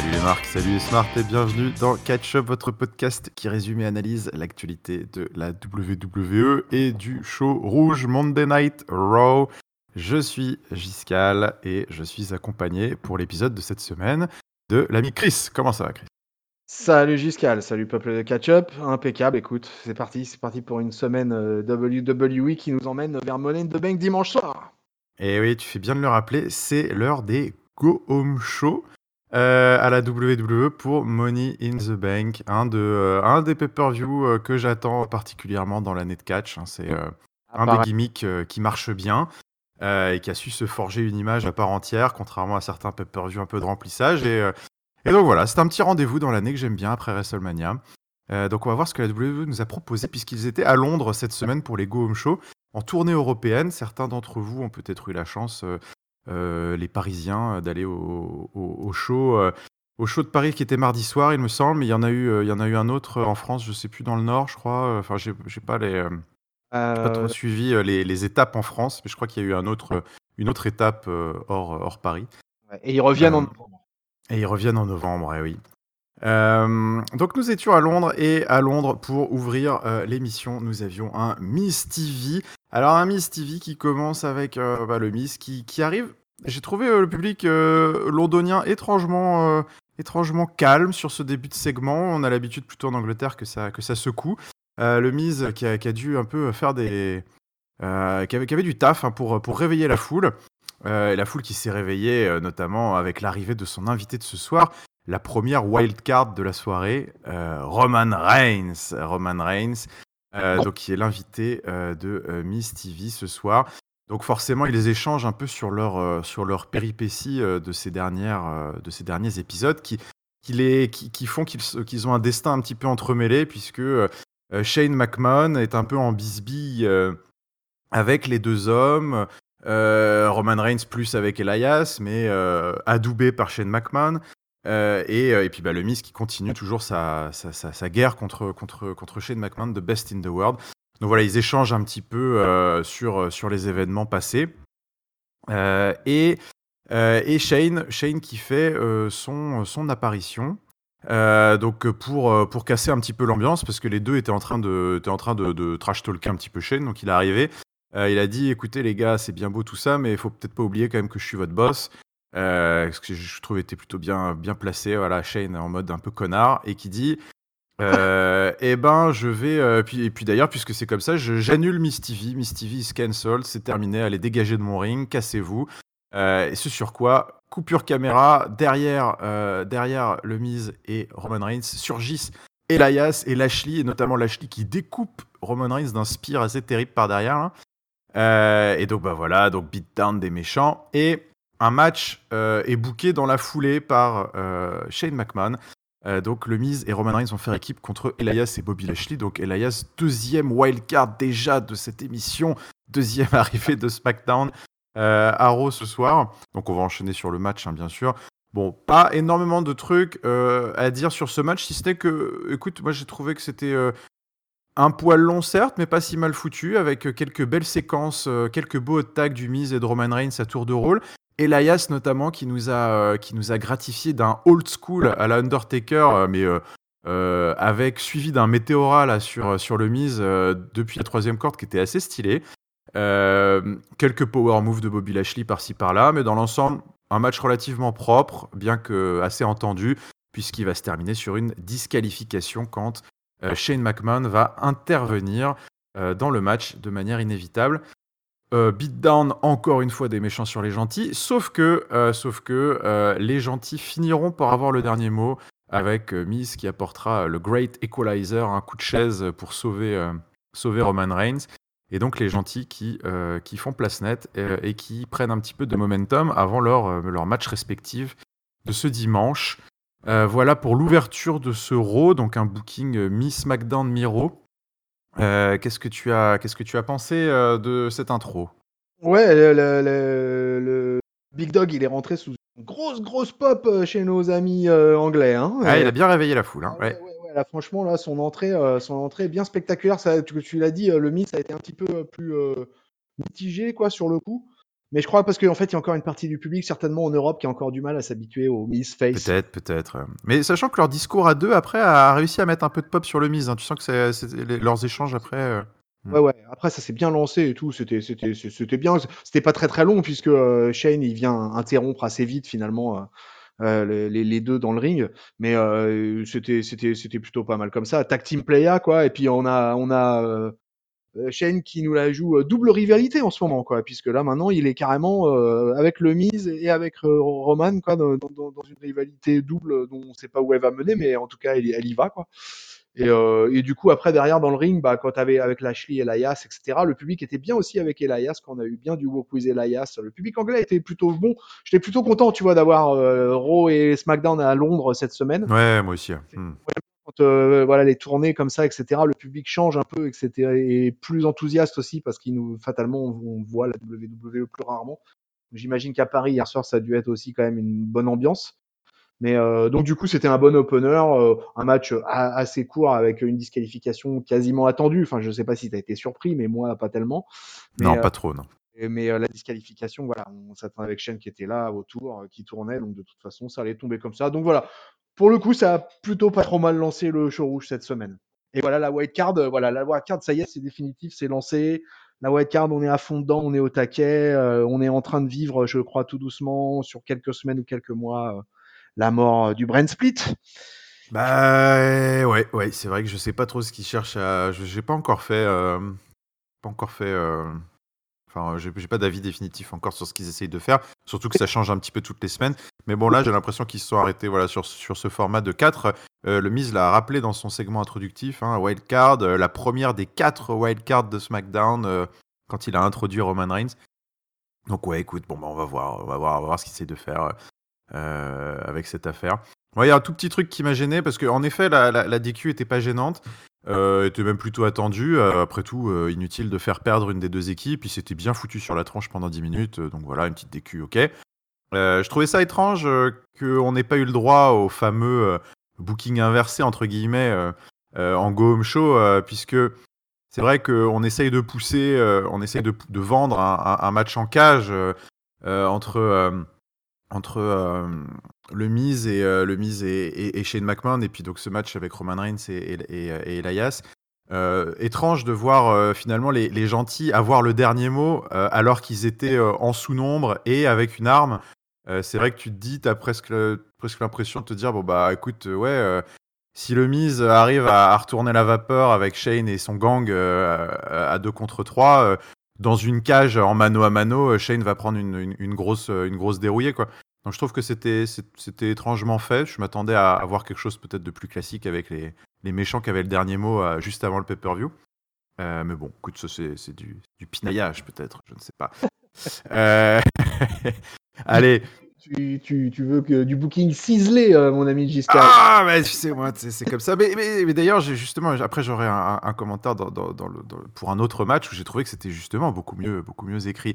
Salut les marques, salut les smart et bienvenue dans Catch Up, votre podcast qui résume et analyse l'actualité de la WWE et du show rouge Monday Night Raw. Je suis Giscal et je suis accompagné pour l'épisode de cette semaine de l'ami Chris. Comment ça va, Chris? Salut Giscal, salut peuple de Catch-Up, impeccable, écoute, c'est parti pour une semaine WWE qui nous emmène vers Money in the Bank dimanche soir. Et oui, tu fais bien de le rappeler, c'est l'heure des Go Home Show à la WWE pour Money in the Bank, un des pay-per-view que j'attends particulièrement dans l'année de catch. C'est un des gimmicks qui marche bien et qui a su se forger une image à part entière, contrairement à certains pay-per-view un peu de remplissage. Et donc voilà, c'est un petit rendez-vous dans l'année que j'aime bien après WrestleMania. Donc on va voir ce que la WWE nous a proposé puisqu'ils étaient à Londres cette semaine pour les Go Home Show en tournée européenne. Certains d'entre vous ont peut-être eu la chance, les Parisiens, d'aller au show de Paris qui était mardi soir, il me semble. Mais il y en a eu un autre en France, je sais plus, dans le Nord, je crois. Enfin, j'ai pas trop suivi les étapes en France, mais je crois qu'il y a eu une autre étape hors Paris. Et ils reviennent en novembre. Et ils reviennent en novembre, oui. Donc nous étions à Londres, et à Londres, pour ouvrir l'émission, nous avions un Miz TV. Alors un Miz TV qui commence avec le Miz qui arrive. J'ai trouvé le public londonien étrangement calme sur ce début de segment. On a l'habitude plutôt en Angleterre que ça secoue. Le Miz qui a dû un peu faire qui avait du taf pour réveiller la foule. Et la foule qui s'est réveillée notamment avec l'arrivée de son invité de ce soir, la première wildcard de la soirée, Roman Reigns. Donc qui est l'invité de Miz TV ce soir. Donc forcément, ils échangent un peu sur leur péripéties de ces derniers épisodes qui font qu'ils ont un destin un petit peu entremêlé, puisque Shane McMahon est un peu en bisbille avec les deux hommes. Roman Reigns plus avec Elias, mais adoubé par Shane McMahon. Et puis le Miz qui continue toujours sa guerre contre Shane McMahon, the best in the world. Donc voilà, ils échangent un petit peu sur les événements passés. Et Shane qui fait son apparition. Donc pour casser un petit peu l'ambiance, parce que les deux étaient en train de trash talker un petit peu Shane. Donc il est arrivé. Il a dit, écoutez les gars, c'est bien beau tout ça, mais il faut peut-être pas oublier quand même que je suis votre boss. Ce que je trouvais était plutôt bien placé. Voilà, Shane en mode un peu connard, et qui dit je vais puis d'ailleurs, puisque c'est comme ça, j'annule Miz TV is cancelled, c'est terminé, allez dégager de mon ring, cassez-vous. Et ce sur quoi, coupure caméra, derrière le Miz et Roman Reigns surgissent Elias et Lashley, et notamment Lashley qui découpe Roman Reigns d'un spear assez terrible par derrière, hein. Et donc voilà, donc beatdown des méchants, et un match est booké dans la foulée par Shane McMahon. Donc le Miz et Roman Reigns vont faire équipe contre Elias et Bobby Lashley. Donc Elias, deuxième wildcard déjà de cette émission, deuxième arrivée de SmackDown à Raw ce soir. Donc on va enchaîner sur le match, hein, bien sûr. Bon, pas énormément de trucs à dire sur ce match, si ce n'est que, écoute, moi j'ai trouvé que c'était un poil long certes, mais pas si mal foutu, avec quelques belles séquences, quelques beaux hot tags du Miz et de Roman Reigns à tour de rôle. Elias notamment qui nous a gratifié d'un old school à la Undertaker, mais avec suivi d'un météora là sur le Miz depuis la troisième corde, qui était assez stylé. Quelques power moves de Bobby Lashley par-ci par-là, mais dans l'ensemble un match relativement propre, bien que assez entendu, puisqu'il va se terminer sur une disqualification quand Shane McMahon va intervenir dans le match de manière inévitable. Beatdown encore une fois des méchants sur les gentils, sauf que les gentils finiront par avoir le dernier mot, avec Miz qui apportera le Great Equalizer, un coup de chaise pour sauver Roman Reigns, et donc les gentils qui font place nette et qui prennent un petit peu de momentum avant leur match respectif de ce dimanche. Voilà pour l'ouverture de ce Raw, donc un booking Miss SmackDown Miro. Qu'est-ce que tu as pensé de cette intro? Ouais, le Big Dog, il est rentré sous une grosse pop chez nos amis anglais, hein. Ah, il a bien réveillé la foule, hein. Ouais. Là, franchement, là, son entrée est bien spectaculaire. Ça, tu l'as dit, le Miz a été un petit peu plus mitigé, quoi, sur le coup. Mais je crois parce qu'en fait, il y a encore une partie du public, certainement en Europe, qui a encore du mal à s'habituer au Miz Face. Peut-être. Mais sachant que leur discours à deux, après, a réussi à mettre un peu de pop sur le Miz. Hein. Tu sens que leurs échanges après. Ouais, ouais. Après, ça s'est bien lancé et tout. C'était bien. C'était pas très très long puisque Shane il vient interrompre assez vite finalement les deux dans le ring. Mais c'était plutôt pas mal comme ça. Tag team playa quoi. Et puis on a Shane qui nous la joue double rivalité en ce moment quoi. Puisque là maintenant il est carrément avec le Miz et avec Roman quoi dans une rivalité double dont on sait pas où elle va mener, mais en tout cas elle y va quoi. Et du coup, après, derrière, dans le ring, bah, quand t'avais avec Lashley, Elias, etc., le public était bien aussi avec Elias, quand on a eu bien du Walk with Elias. Le public anglais était plutôt bon. J'étais plutôt content, tu vois, d'avoir Raw et SmackDown à Londres cette semaine. Ouais, moi aussi. Quand voilà, les tournées comme ça, etc., le public change un peu, etc., et est plus enthousiaste aussi, parce qu'il nous, fatalement, on voit la WWE plus rarement. J'imagine qu'à Paris, hier soir, ça a dû être aussi quand même une bonne ambiance. Mais donc du coup, c'était un bon opener, un match assez court avec une disqualification quasiment attendue. Enfin, je sais pas si tu as été surpris, mais moi pas tellement. Mais Non, pas trop, non. la disqualification, voilà, on s'attendait avec Shane qui était là autour, qui tournait, donc de toute façon, ça allait tomber comme ça. Donc voilà, pour le coup, ça a plutôt pas trop mal lancé le show rouge cette semaine. Et voilà, la white card, ça y est, c'est définitif, c'est lancé. La white card, on est à fond dedans, on est au taquet, on est en train de vivre, je crois, tout doucement, sur quelques semaines ou quelques mois, la mort du Brand Split. Bah ouais, c'est vrai que je sais pas trop ce qu'ils cherchent à. J'ai pas encore fait. Pas encore fait. Enfin, j'ai pas d'avis définitif encore sur ce qu'ils essayent de faire. Surtout que ça change un petit peu toutes les semaines. Mais bon, là, j'ai l'impression qu'ils se sont arrêtés voilà, sur ce format de 4. Le Miz l'a rappelé dans son segment introductif, hein, Wildcard, la première des 4 Wildcards de SmackDown quand il a introduit Roman Reigns. Donc ouais, écoute, bon, bah, on va voir ce qu'ils essayent de faire avec cette affaire. Il y a un tout petit truc qui m'a gêné parce qu'en effet, la DQ était pas gênante. Était même plutôt attendue. Après tout, inutile de faire perdre une des deux équipes. Il s'était bien foutu sur la tranche pendant 10 minutes. Donc voilà, une petite DQ, ok. Je trouvais ça étrange qu'on n'ait pas eu le droit au fameux booking inversé, entre guillemets, en Go Home Show, puisque c'est vrai qu'on essaye de pousser, on essaye de vendre un match en cage entre le Miz et Shane McMahon, et puis donc ce match avec Roman Reigns et Elias. Étrange de voir finalement les gentils avoir le dernier mot alors qu'ils étaient en sous-nombre et avec une arme. C'est vrai que tu te dis, t'as presque l'impression de te dire, bon bah écoute, si le Miz arrive à retourner la vapeur avec Shane et son gang à 2 contre 3, dans une cage en mano à mano, Shane va prendre une grosse dérouillée, quoi. Donc je trouve que c'était étrangement fait. Je m'attendais à voir quelque chose peut-être de plus classique avec les méchants qui avaient le dernier mot juste avant le pay-per-view. Mais bon, écoute, ça c'est du pinaillage peut-être, je ne sais pas. Euh, Allez. Tu veux que du booking ciselé, mon ami Giscard. Ah, mais tu sais, moi, c'est comme ça. Mais d'ailleurs, justement, après, j'aurais un commentaire pour un autre match où j'ai trouvé que c'était justement beaucoup mieux écrit.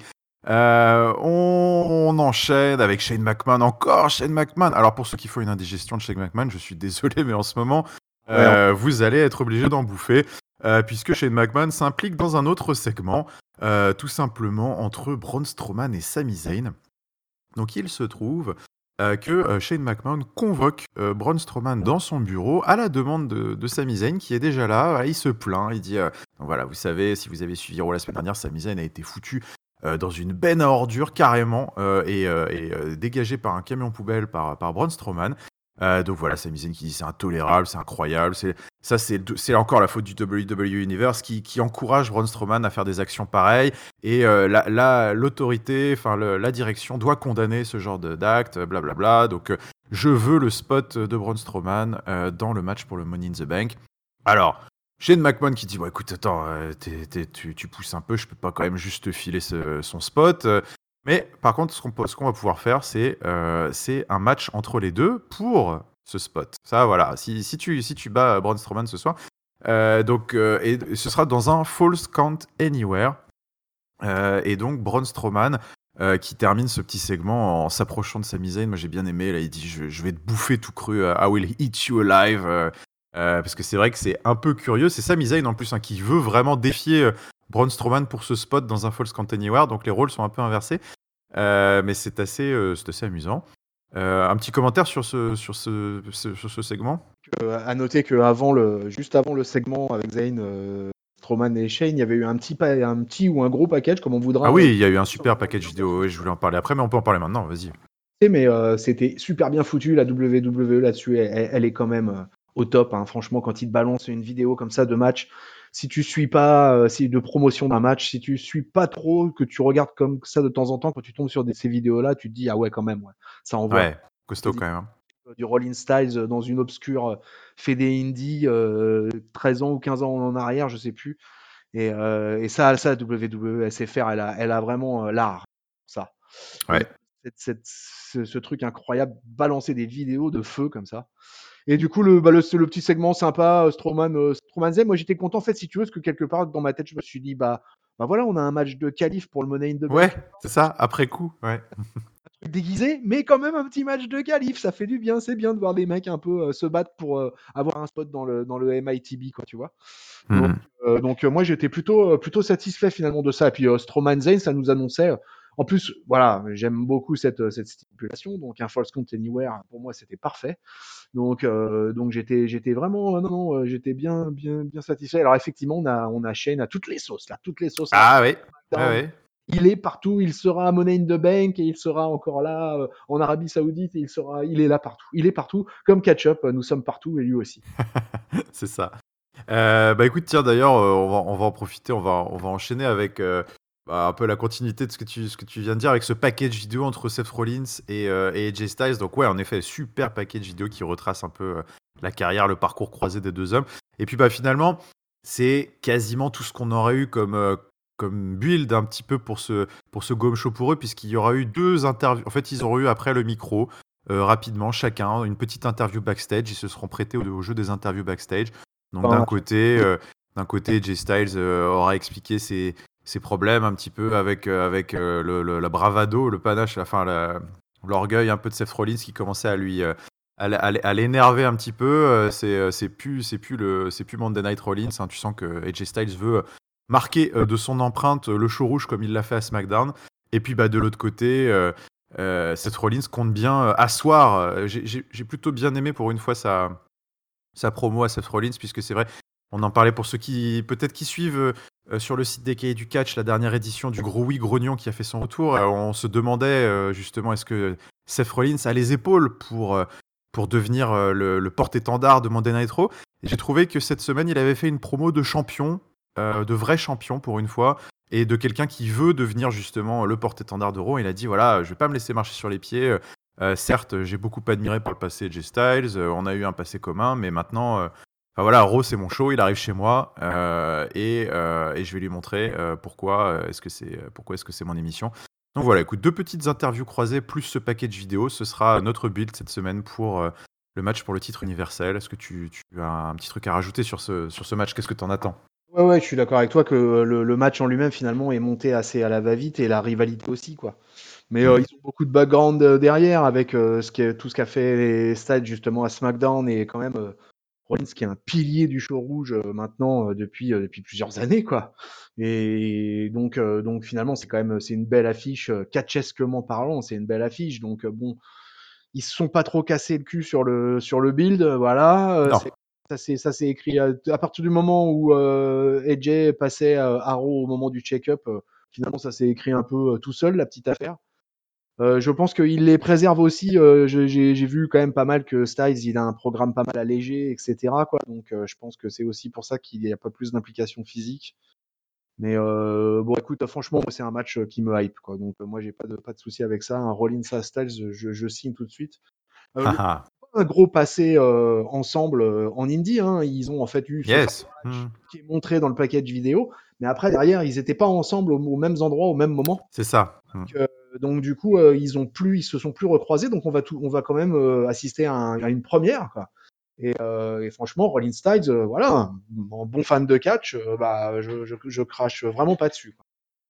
On enchaîne avec Shane McMahon, encore Shane McMahon. Alors, pour ceux qui font une indigestion de Shane McMahon, je suis désolé, mais en ce moment, vous allez être obligé d'en bouffer, puisque Shane McMahon s'implique dans un autre segment, tout simplement entre Braun Strowman et Sami Zayn. Donc, il se trouve que Shane McMahon convoque Braun Strowman dans son bureau à la demande de Sami Zayn qui est déjà là. Voilà, il se plaint, il dit donc voilà, vous savez, si vous avez suivi Raw la semaine dernière, Sami Zayn a été foutu dans une benne à ordures carrément et dégagé par un camion poubelle par Braun Strowman. Donc voilà, Sami Zayn qui dit c'est intolérable, c'est incroyable. C'est encore la faute du WWE Universe qui encourage Braun Strowman à faire des actions pareilles. Et l'autorité, enfin la direction doit condamner ce genre d'actes, blablabla. Donc je veux le spot de Braun Strowman dans le match pour le Money in the Bank. Alors, Shane McMahon qui dit bon écoute, attends, tu pousses un peu, je peux pas quand même juste te filer son spot. Mais par contre, ce qu'on va pouvoir faire, c'est un match entre les deux pour ce spot. Ça, voilà. Si tu bats Braun Strowman ce soir, et ce sera dans un Falls Count Anywhere. Et donc Braun Strowman qui termine ce petit segment en s'approchant de Sami Zayn. Moi, j'ai bien aimé. Là, il dit je vais te bouffer tout cru. I will eat you alive. Parce que c'est vrai que c'est un peu curieux. C'est Sami Zayn en plus qui veut vraiment défier Braun Strowman pour ce spot dans un Falls Count Anywhere. Donc les rôles sont un peu inversés. Mais c'est assez amusant. Un petit commentaire sur ce segment? À noter que juste avant le segment avec Zayn, Strowman et Shane, il y avait eu un petit ou un gros package, comme on Ah voudra. oui, il y a eu un super package vidéo, oui, je voulais en parler après, mais on peut en parler maintenant, vas-y. Mais c'était super bien foutu. La WWE là-dessus, elle est quand même au top. Hein. Franchement, quand ils te balancent une vidéo comme ça de match, si tu suis pas, de promotion d'un match, si tu suis pas trop, que tu regardes comme ça de temps en temps, quand tu tombes sur ces vidéos-là, tu te dis ah ouais quand même, ouais, ça envoie. Ouais, costaud quand même. Hein. Du Rolling Styles dans une obscure fédé indie 13 ans ou 15 ans en arrière, je sais plus. Et ça, la WWE, elle sait faire, elle a vraiment l'art, ça. Ouais. Ce truc incroyable, balancer des vidéos de feu comme ça. Et du coup, le petit segment sympa, Strowman Z, moi j'étais content en fait, si tu veux, parce que quelque part dans ma tête, je me suis dit, bah voilà, on a un match de qualif pour le Money in the Ouais, Bank. c'est ça, après coup, ouais. Déguisé, mais quand même un petit match de qualif, ça fait du bien, c'est bien de voir des mecs un peu se battre pour avoir un spot dans le MITB, quoi, tu vois. Donc, Mhm. moi j'étais plutôt satisfait finalement de ça. Et puis Strowman Zayn, ça nous annonçait. En plus, voilà, j'aime beaucoup cette stipulation. Donc un False Count Anywhere, pour moi, c'était parfait. Donc j'étais vraiment, non, non, j'étais bien satisfait. Alors effectivement, on a Shane à toutes les sauces là, toutes les sauces à Ah ouais, ouais, SmackDown. ouais. Il est partout, il sera à Money in the Bank et il sera encore là en Arabie Saoudite et il est là partout. Il est partout, comme Ketchup, nous sommes partout et lui aussi. C'est ça. Bah écoute, tiens d'ailleurs, on va en profiter, on va enchaîner avec un peu la continuité de ce que tu viens de dire avec ce package vidéo entre Seth Rollins et AJ Styles. Donc ouais, en effet, super package vidéo qui retrace un peu la carrière, le parcours croisé des deux hommes. Et puis bah finalement, c'est quasiment tout ce qu'on aurait eu comme build un petit peu pour ce Game Show pour eux, puisqu'il y aura eu 2 interviews. En fait, ils auront eu après le micro, rapidement, chacun, une petite interview backstage. Ils se seront prêtés au jeu des interviews backstage. Donc Enfin, d'un côté, Jay Styles aura expliqué ses problèmes un petit peu avec la bravado, le panache, l'orgueil un peu de Seth Rollins qui commençait à l'énerver un petit peu. C'est plus Monday Night Rollins. Hein. Tu sens que AJ Styles veut marquer de son empreinte le show rouge comme il l'a fait à SmackDown. Et puis bah, de l'autre côté, Seth Rollins compte bien asseoir. J'ai plutôt bien aimé pour une fois sa promo à Seth Rollins, puisque c'est vrai, on en parlait pour ceux qui peut-être qui suivent sur le site des Cahiers du Catch la dernière édition du Gros Oui Grognon qui a fait son retour. On se demandait justement est-ce que Seth Rollins a les épaules pour devenir le porte-étendard de Monday Night Raw. Et j'ai trouvé que cette semaine, il avait fait une promo de champion, de vrai champion pour une fois, et de quelqu'un qui veut devenir justement le porte-étendard de Raw. Il a dit voilà, je vais pas me laisser marcher sur les pieds. Certes, j'ai beaucoup admiré par le passé Jay Styles, on a eu un passé commun, mais maintenant, enfin voilà, Raw c'est mon show, il arrive chez moi et je vais lui montrer pourquoi est-ce que c'est mon émission. Donc voilà, écoute, 2 petites interviews croisées plus ce package vidéo, ce sera notre build cette semaine pour le match pour le titre universel. Est-ce que tu as un petit truc à rajouter sur ce match? Qu'est-ce que tu en attends? ouais, je suis d'accord avec toi que le match en lui-même finalement est monté assez à la va-vite et la rivalité aussi, quoi. Mais Mhm. ils ont beaucoup de background derrière avec tout ce qu'a fait les Styles justement à SmackDown et quand même Rollins qui est un pilier du show rouge maintenant depuis plusieurs années, quoi. Et donc finalement c'est une belle affiche catchesquement parlant, c'est une belle affiche. Donc bon, ils se sont pas trop cassés le cul sur le build, voilà. Non, Ça s'est écrit à partir du moment où AJ passait à Raw au moment du check-up. Finalement, ça s'est écrit un peu tout seul la petite affaire. Je pense qu'il les préserve aussi. J'ai vu quand même pas mal que Styles, il a un programme pas mal allégé, etc. Quoi. Donc, je pense que c'est aussi pour ça qu'il n'y a pas plus d'implication physique. Mais bon, écoute, franchement, moi, c'est un match qui me hype. Quoi. Donc, moi, j'ai pas de souci avec ça. Un Rollins à Styles, je signe tout de suite. Le haha, un gros passé ensemble en indie. Hein. Ils ont en fait eu ce fameux yes. match qui est montré dans le package vidéo. Mais après, derrière, ils n'étaient pas ensemble aux mêmes endroits, au même moment. C'est ça. Donc du coup, ils se sont plus recroisés, donc on va quand même assister à une première, quoi. Et franchement, Rollins Styles, voilà, en bon fan de catch, je crache vraiment pas dessus. Quoi.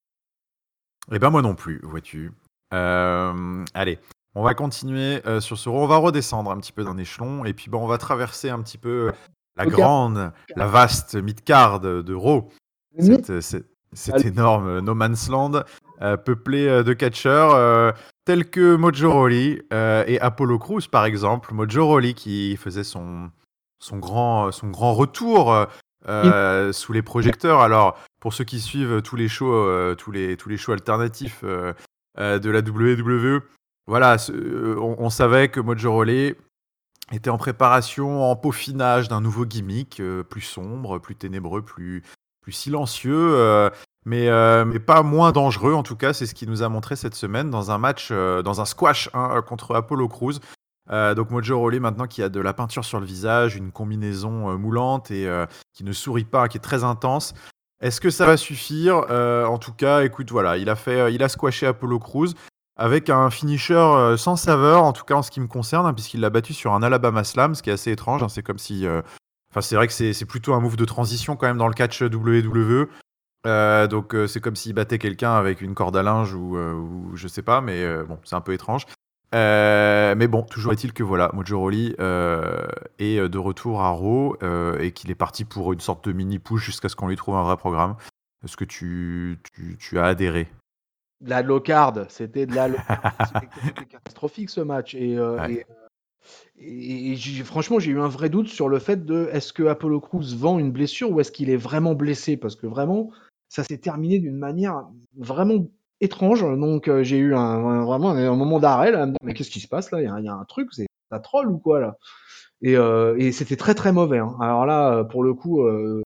Eh ben moi non plus, vois-tu. Allez, on va continuer sur ce Raw. On va redescendre un petit peu d'un échelon et puis on va traverser un petit peu la Au cas, grande, la vaste mid-card de Raw. limite, cet énorme No Man's Land peuplé de catcheurs tels que Mojo Rawley et Apollo Crews par exemple. Mojo Rawley qui faisait son grand retour sous les projecteurs. Alors pour ceux qui suivent tous les shows alternatifs de la WWE, voilà, on savait que Mojo Rawley était en préparation, en peaufinage d'un nouveau gimmick plus sombre, plus ténébreux, plus silencieux, mais pas moins dangereux. En tout cas, c'est ce qu'il nous a montré cette semaine dans un match, dans un squash contre Apollo Crews. Donc Mojo Rawley maintenant qui a de la peinture sur le visage, une combinaison moulante et qui ne sourit pas, qui est très intense. Est-ce que ça va suffire En tout cas, écoute, voilà, il a squashé Apollo Crews avec un finisher sans saveur, en tout cas en ce qui me concerne, puisqu'il l'a battu sur un Alabama Slam, ce qui est assez étrange. C'est comme si, enfin, c'est vrai que c'est plutôt un move de transition quand même dans le catch WWE. Donc c'est comme s'il battait quelqu'un avec une corde à linge ou je sais pas, mais bon, c'est un peu étrange. Mais bon, toujours est-il que voilà, Mojo Rawley est de retour à Raw et qu'il est parti pour une sorte de mini push jusqu'à ce qu'on lui trouve un vrai programme. Est-ce que tu as adhéré? De la low card, c'était de la low card. C'était catastrophique ce match. Ouais. Franchement, j'ai eu un vrai doute sur le fait de est-ce que Apollo Crews vend une blessure ou est-ce qu'il est vraiment blessé? Parce que vraiment, ça s'est terminé d'une manière vraiment étrange. Donc j'ai eu vraiment un moment d'arrêt là. Mais qu'est-ce qui se passe là? Il y a un truc, c'est un troll ou quoi là? Et c'était très très mauvais. Hein. Alors là, pour le coup,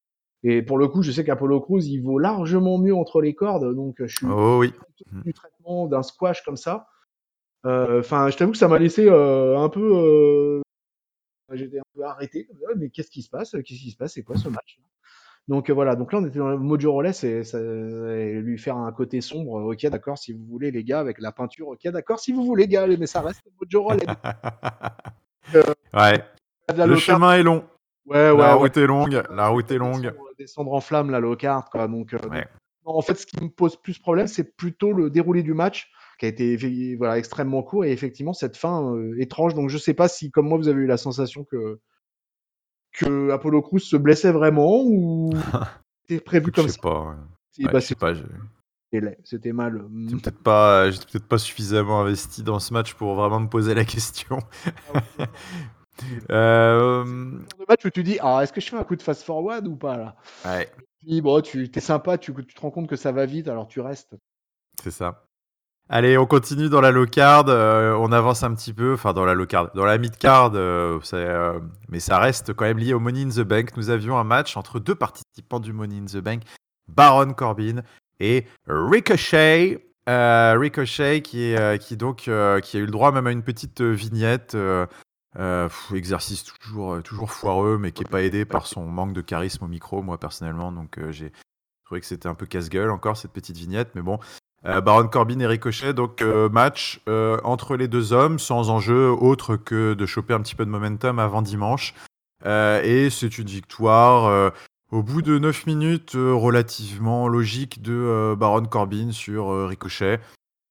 je sais qu'Apollo Crews, il vaut largement mieux entre les cordes. Donc je suis Oh oui. du traitement d'un squash comme ça. Enfin, je t'avoue que ça m'a laissé un peu. J'étais un peu arrêté. Mais qu'est-ce qui se passe? Qu'est-ce qui se passe? C'est quoi ce match? Donc voilà. Donc là, on était dans le Mojo Rawley, et lui faire un côté sombre. Ok, d'accord, si vous voulez, les gars, avec la peinture. Ok, d'accord, si vous voulez, gars, mais ça reste Mojo Rawley. Ouais. De la Le low card. chemin est long. Ouais, La ouais, ouais. route est longue. La route est longue. Descendre en flamme, la low card, quoi. Donc, Ouais. en fait, ce qui me pose plus problème, c'est plutôt le déroulé du match, qui a été voilà, extrêmement court, et effectivement, cette fin étrange. Donc, je sais pas si, comme moi, vous avez eu la sensation que Apollo Crews se blessait vraiment, ou c'était prévu Écoute, je comme sais ça. pas. Et Ouais, bah, je sais pas. c'était laid, c'était mal. J'étais peut-être pas suffisamment investi dans ce match pour vraiment me poser la question. Ah ouais, c'est ça. Euh, C'est le genre de match où tu dis, ah, est-ce que je fais un coup de fast forward ou pas là? ouais, Puis bon, tu es sympa, tu te rends compte que ça va vite, alors tu restes. c'est ça. Allez, on continue dans la low card. On avance un petit peu, enfin dans la low card, dans la mid card, mais ça reste quand même lié au Money in the Bank. Nous avions un match entre deux participants du Money in the Bank, Baron Corbin et Ricochet. Ricochet qui a eu le droit même à une petite vignette. Exercice toujours foireux, mais qui est pas aidé par son manque de charisme au micro, moi personnellement. Donc j'ai trouvé que c'était un peu casse-gueule encore cette petite vignette, mais bon. Baron Corbin et Ricochet, donc match entre les deux hommes, sans enjeu autre que de choper un petit peu de momentum avant dimanche. Et c'est une victoire au bout de 9 minutes relativement logique de Baron Corbin sur Ricochet.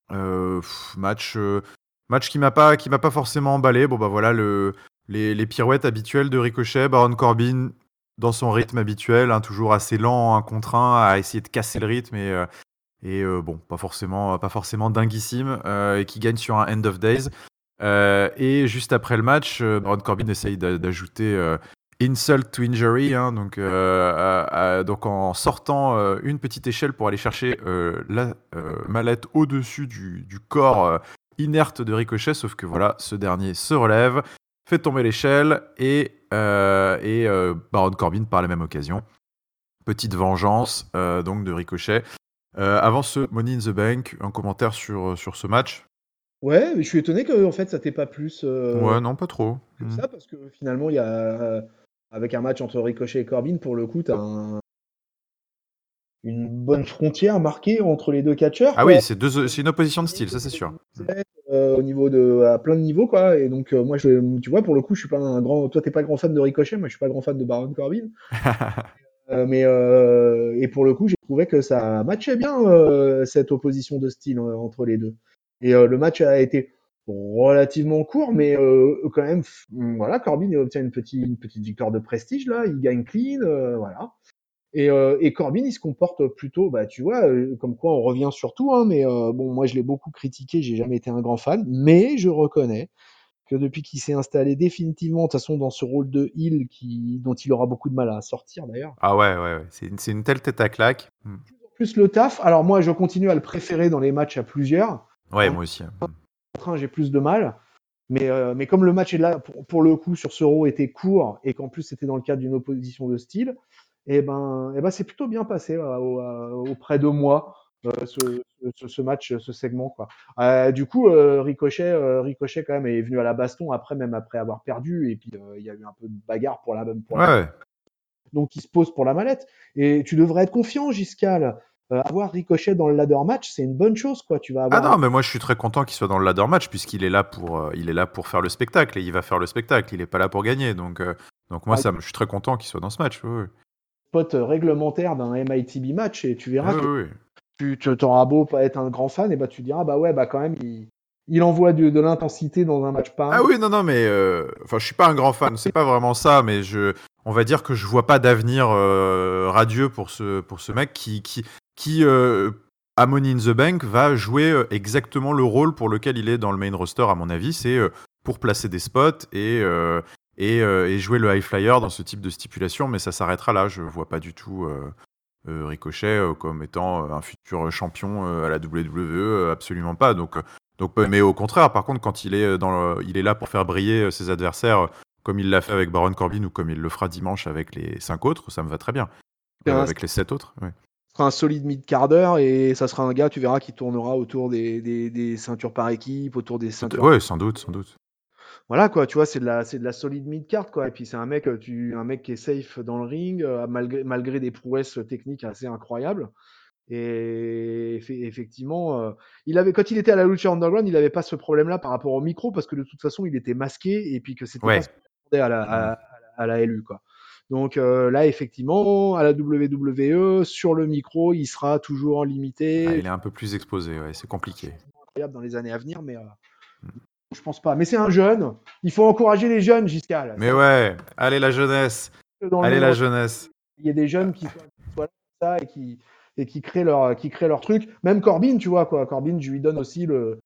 Match qui m'a pas forcément emballé. Bon bah voilà les pirouettes habituelles de Ricochet, Baron Corbin dans son rythme habituel, hein, toujours assez lent, un contre un, à essayer de casser le rythme et bon, pas forcément dinguissime, et qui gagne sur un End of Days. Et juste après le match, Baron Corbin essaye d'ajouter insult to injury, hein, donc en sortant une petite échelle pour aller chercher la mallette au-dessus du corps inerte de Ricochet, sauf que voilà, ce dernier se relève, fait tomber l'échelle et Baron Corbin par la même occasion. Petite vengeance donc de Ricochet. Avant ce Money in the Bank, un commentaire sur ce match? Ouais, mais je suis étonné que en fait ça t'ait pas plus Ouais, non, pas trop. que ça, parce que finalement il y a avec un match entre Ricochet et Corbin, pour le coup, une bonne frontière marquée entre les deux catcheurs, Ah quoi. oui, c'est une opposition de style, ça c'est sûr. Au niveau à plein de niveaux, quoi. Et donc moi, tu vois, pour le coup, je suis pas un grand. Toi, t'es pas grand fan de Ricochet, moi, je suis pas grand fan de Baron Corbin. Et pour le coup, j'ai trouvé que ça matchait bien cette opposition de style entre les deux. Et le match a été relativement court, mais quand même, voilà, Corbin obtient une petite victoire de prestige là, il gagne clean, voilà. Et Corbin, il se comporte plutôt, bah, tu vois, comme quoi on revient sur tout, hein, mais bon, moi je l'ai beaucoup critiqué, j'ai jamais été un grand fan, mais je reconnais que depuis qu'il s'est installé définitivement, de toute façon, dans ce rôle de heel dont il aura beaucoup de mal à sortir d'ailleurs. Ah ouais, ouais, ouais. C'est une telle tête à claque. Plus le taf, alors moi je continue à le préférer dans les matchs à plusieurs. Ouais, En moi aussi. train, j'ai plus de mal. Mais comme le match est là, pour le coup, sur ce Raw était court et qu'en plus c'était dans le cadre d'une opposition de style, et ben c'est plutôt bien passé auprès de moi, ce match, ce segment, quoi. Du coup, Ricochet quand même est venu à la baston après, même après avoir perdu, et puis il y a eu un peu de bagarre pour Ouais, la, ouais. donc il se pose pour la mallette. Et tu devrais être confiant, Giscal. Avoir Ricochet dans le ladder match, c'est une bonne chose, quoi. Tu vas Ah avoir non, mais moi je suis très content qu'il soit dans le ladder match puisqu'il est là il est là pour faire le spectacle et il va faire le spectacle. Il est pas là pour gagner, donc moi un je suis très content qu'il soit dans ce match. Oui, spot réglementaire d'un MITB match, et tu oui, verras que oui, oui. tu t'auras beau pas être un grand fan, et bah tu te diras, bah ouais, bah quand même, il envoie de l'intensité dans un match Ah pareil. oui, non, non, mais enfin, je suis pas un grand fan, c'est pas vraiment ça, mais on va dire que je vois pas d'avenir radieux pour ce mec qui à Money in the Bank va jouer exactement le rôle pour lequel il est dans le main roster, à mon avis, c'est pour placer des spots et jouer le high flyer dans ce type de stipulation, mais ça s'arrêtera là. Je vois pas du tout Ricochet comme étant un futur champion à la WWE, absolument pas. Donc, mais au contraire, par contre, quand il est il est là pour faire briller ses adversaires, comme il l'a fait avec Baron Corbin ou comme il le fera dimanche avec les 5 autres, ça me va très bien. Ça Avec les 7 autres, ouais. sera un solide mid-carder, et ça sera un gars, tu verras, qui tournera autour des ceintures par équipe, autour des ceintures. Ouais, sans doute, sans doute. Voilà, quoi, tu vois, c'est de la solide mid-card, quoi. Et puis c'est un mec qui est safe dans le ring, malgré des prouesses techniques assez incroyables. Et effectivement, quand il était à la Lucha Underground, il n'avait pas ce problème-là par rapport au micro, parce que de toute façon, il était masqué, et puis que c'était pas Ouais. ce qu'on demandait à la LU, quoi. Donc là, effectivement, à la WWE, sur le micro, il sera toujours Ah, limité. il est un peu plus exposé, ouais, c'est compliqué. Incroyable dans les années à venir, mais je pense pas. Mais c'est un jeune. Il faut encourager les jeunes, Giscal. Mais ouais, allez la jeunesse, Que dans le allez main la jeunesse. il y a des jeunes qui soient là comme ça, et qui créent leur truc. Même Corbin, tu vois, quoi. Corbin, je lui donne aussi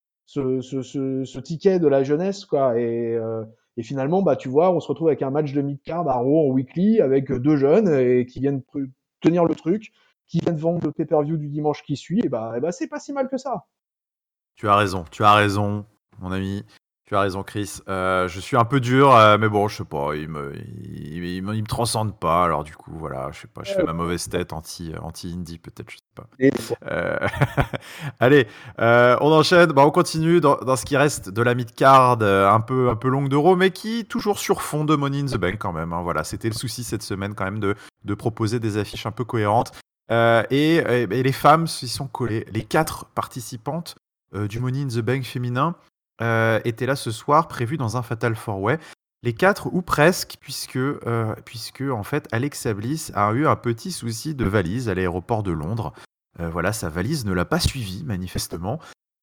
ce ticket de la jeunesse, quoi. Et finalement, bah, tu vois, on se retrouve avec un match de mid-card à Raw en weekly avec deux jeunes, et qui viennent tenir le truc, qui viennent vendre le pay-per-view du dimanche qui suit. Et bah, c'est pas si mal que ça. Tu as raison, mon ami. Tu as raison, Chris. Je suis un peu dur, mais bon, je sais pas, il me transcende pas. Alors du coup, voilà, je sais pas, je fais ma mauvaise tête anti-indie peut-être, je sais pas. Et Euh, Allez, on enchaîne, bah, on continue dans ce qui reste de la mid-card un peu longue d'euros, mais qui toujours sur fond de Money in the Bank quand même. Hein. Voilà, c'était le souci cette semaine quand même de proposer des affiches un peu cohérentes. Et les femmes s'y sont collées. Les 4 participantes du Money in the Bank féminin étaient là ce soir, prévues dans un Fatal 4-Way. Les 4 ou presque, puisque en fait Alexa Bliss a eu un petit souci de valise à l'aéroport de Londres. Voilà, sa valise ne l'a pas suivi manifestement.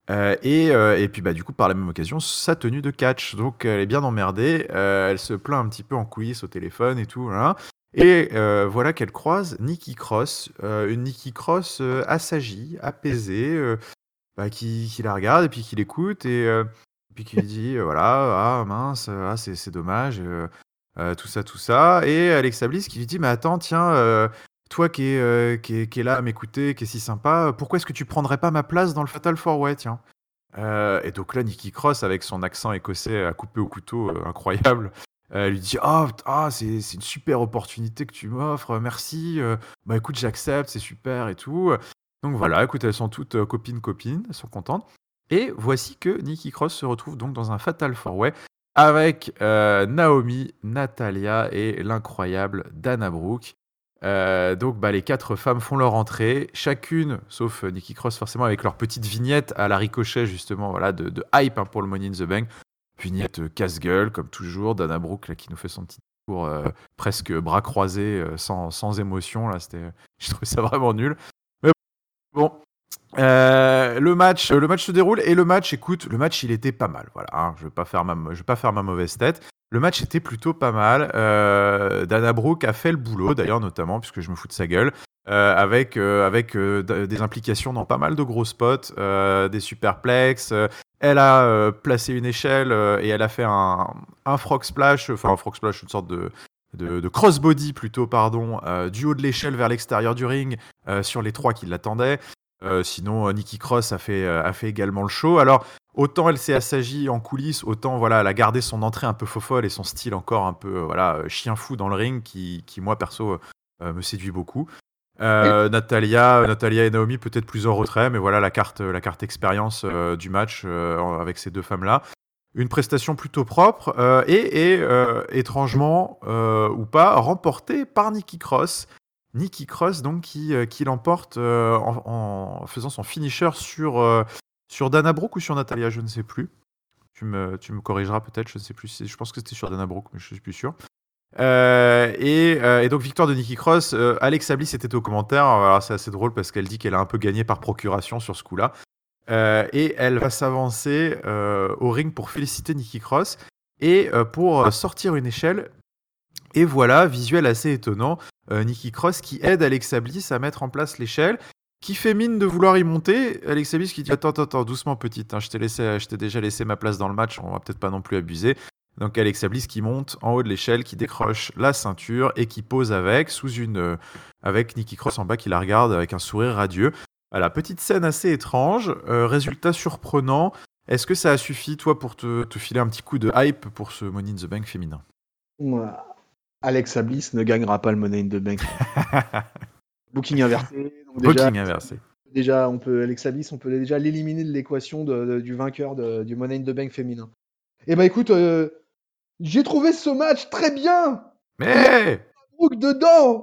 Et puis bah du coup par la même occasion sa tenue de catch. Donc elle est bien emmerdée. Elle se plaint un petit peu en coulisses au téléphone et tout. Voilà. Et voilà qu'elle croise Nikki Cross, une Nikki Cross assagie, apaisée, bah, qui la regarde et puis qui l'écoute et puis qui lui dit voilà, ah mince, ah, c'est dommage, tout ça, tout ça. Et Alexa Bliss qui lui dit mais attends, tiens, toi qui est là à m'écouter, qui est si sympa, pourquoi est-ce que tu prendrais pas ma place dans le Fatal 4-Way, tiens. Et donc là, Nikki Cross, avec son accent écossais à couper au couteau incroyable, elle lui dit c'est une super opportunité que tu m'offres, merci. Bah écoute, j'accepte, c'est super et tout. Donc voilà, écoute, elles sont toutes copines, elles sont contentes. Et voici que Nikki Cross se retrouve donc dans un Fatal 4-Way avec Naomi, Natalia et l'incroyable Dana Brooke. Donc bah, les 4 femmes font leur entrée, chacune, sauf Nikki Cross forcément, avec leur petite vignette à la Ricochet justement, voilà, de hype hein, pour le Money in the Bank. Vignette casse-gueule comme toujours, Dana Brooke là, qui nous fait son petit tour presque bras croisés, sans émotion, là, je trouvais ça vraiment nul. Mais bon, le match se déroule et écoute, le match il était pas mal, voilà. Hein, je vais pas faire ma mauvaise tête. Le match était plutôt pas mal. Dana Brooke a fait le boulot, d'ailleurs, notamment, puisque je me fous de sa gueule, avec des implications dans pas mal de gros spots, des superplex. Elle a placé une échelle et elle a fait un frog splash, enfin un frog splash, une sorte de crossbody plutôt, pardon, du haut de l'échelle vers l'extérieur du ring sur les 3 qui l'attendaient. Sinon, Nikki Cross a fait également le show. Alors, autant elle s'est assagie en coulisses, autant voilà, elle a gardé son entrée un peu fofolle et son style encore un peu chien fou dans le ring qui moi perso me séduit beaucoup. Natalia et Naomi peut-être plus en retrait, mais voilà la carte expérience du match avec ces deux femmes-là. Une prestation plutôt propre et étrangement ou pas remportée par Nikki Cross. Nikki Cross donc qui l'emporte en faisant son finisher sur Dana Brooke ou sur Natalia, je ne sais plus. Tu me corrigeras peut-être, je ne sais plus. Je pense que c'était sur Dana Brooke, mais je suis plus sûr. Et donc victoire de Nikki Cross. Alexa Bliss était au commentaire. Alors c'est assez drôle parce qu'elle dit qu'elle a un peu gagné par procuration sur ce coup-là. Et elle va s'avancer au ring pour féliciter Nikki Cross et pour sortir une échelle. Et voilà, visuel assez étonnant. Nikki Cross qui aide Alexa Bliss à mettre en place l'échelle, qui fait mine de vouloir y monter. Alexa Bliss qui dit attends, doucement petite, hein, je t'ai déjà laissé ma place dans le match, on va peut-être pas non plus abuser. Donc Alexa Bliss qui monte en haut de l'échelle, qui décroche la ceinture et qui pose avec Nikki Cross en bas qui la regarde avec un sourire radieux. Voilà, petite scène assez étrange, résultat surprenant. Est-ce que ça a suffi, toi, pour te filer un petit coup de hype pour ce Money in the Bank féminin ? Alexa Bliss ne gagnera pas le Money in the Bank. Booking inversé. Donc Booking inversé. Déjà, Alexa Bliss, on peut déjà l'éliminer de l'équation du vainqueur du Money in the Bank féminin. Eh ben écoute, j'ai trouvé ce match très bien. Mais Brooke dedans.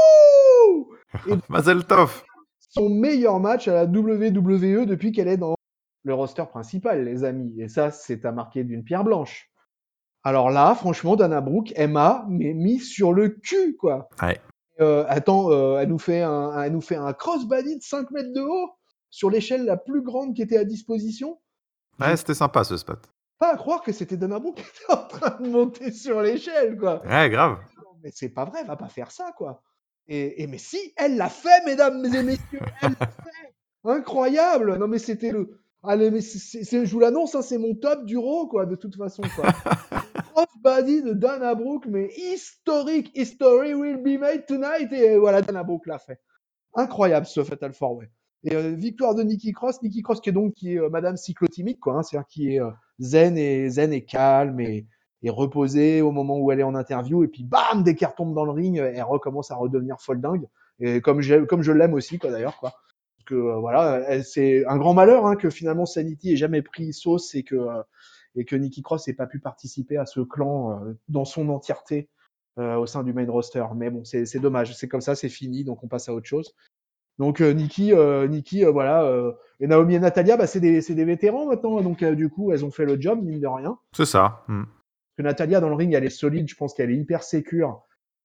Wouh. Mazel tov. Son meilleur match à la WWE depuis qu'elle est dans le roster principal, les amis. Et ça, c'est à marquer d'une pierre blanche. Alors là, franchement, Dana Brooke, elle m'a mis sur le cul, quoi. Ouais. Elle nous fait un crossbody de 5 mètres de haut sur l'échelle la plus grande qui était à disposition. Ouais, c'était sympa ce spot. Pas à croire que c'était Dana Brooke qui était en train de monter sur l'échelle, quoi. Ouais, grave. Mais c'est pas vrai, elle va pas faire ça, quoi. Et mais si, elle l'a fait, mesdames et messieurs, elle l'a fait. Incroyable. Non mais c'était allez, mais je vous l'annonce, hein, c'est mon top du Raw, quoi, de toute façon, quoi. Crossbody de Dana Brooke, mais historique. History will be made tonight. Et voilà, Dana Brooke l'a fait. Incroyable ce Fatal 4-Way. Et victoire de Nikki Cross qui est Madame cyclotimique, quoi, hein, c'est-à-dire qui est zen et calme et reposée au moment où elle est en interview, et puis bam, dès qu'elle tombe dans le ring, elle recommence à redevenir folle dingue. Et comme je l'aime aussi, quoi, d'ailleurs, quoi. Parce que voilà, c'est un grand malheur, hein, que finalement Sanity ait jamais pris sauce et que Nikki Cross ait pas pu participer à ce clan dans son entièreté au sein du main roster. Mais bon, c'est dommage, c'est comme ça, c'est fini, donc on passe à autre chose. Donc Nikki, voilà, et Naomi et Natalia, bah, c'est des vétérans maintenant, donc du coup elles ont fait le job, mine de rien. C'est ça. Parce que Natalia dans le ring, elle est solide, je pense qu'elle est hyper sécure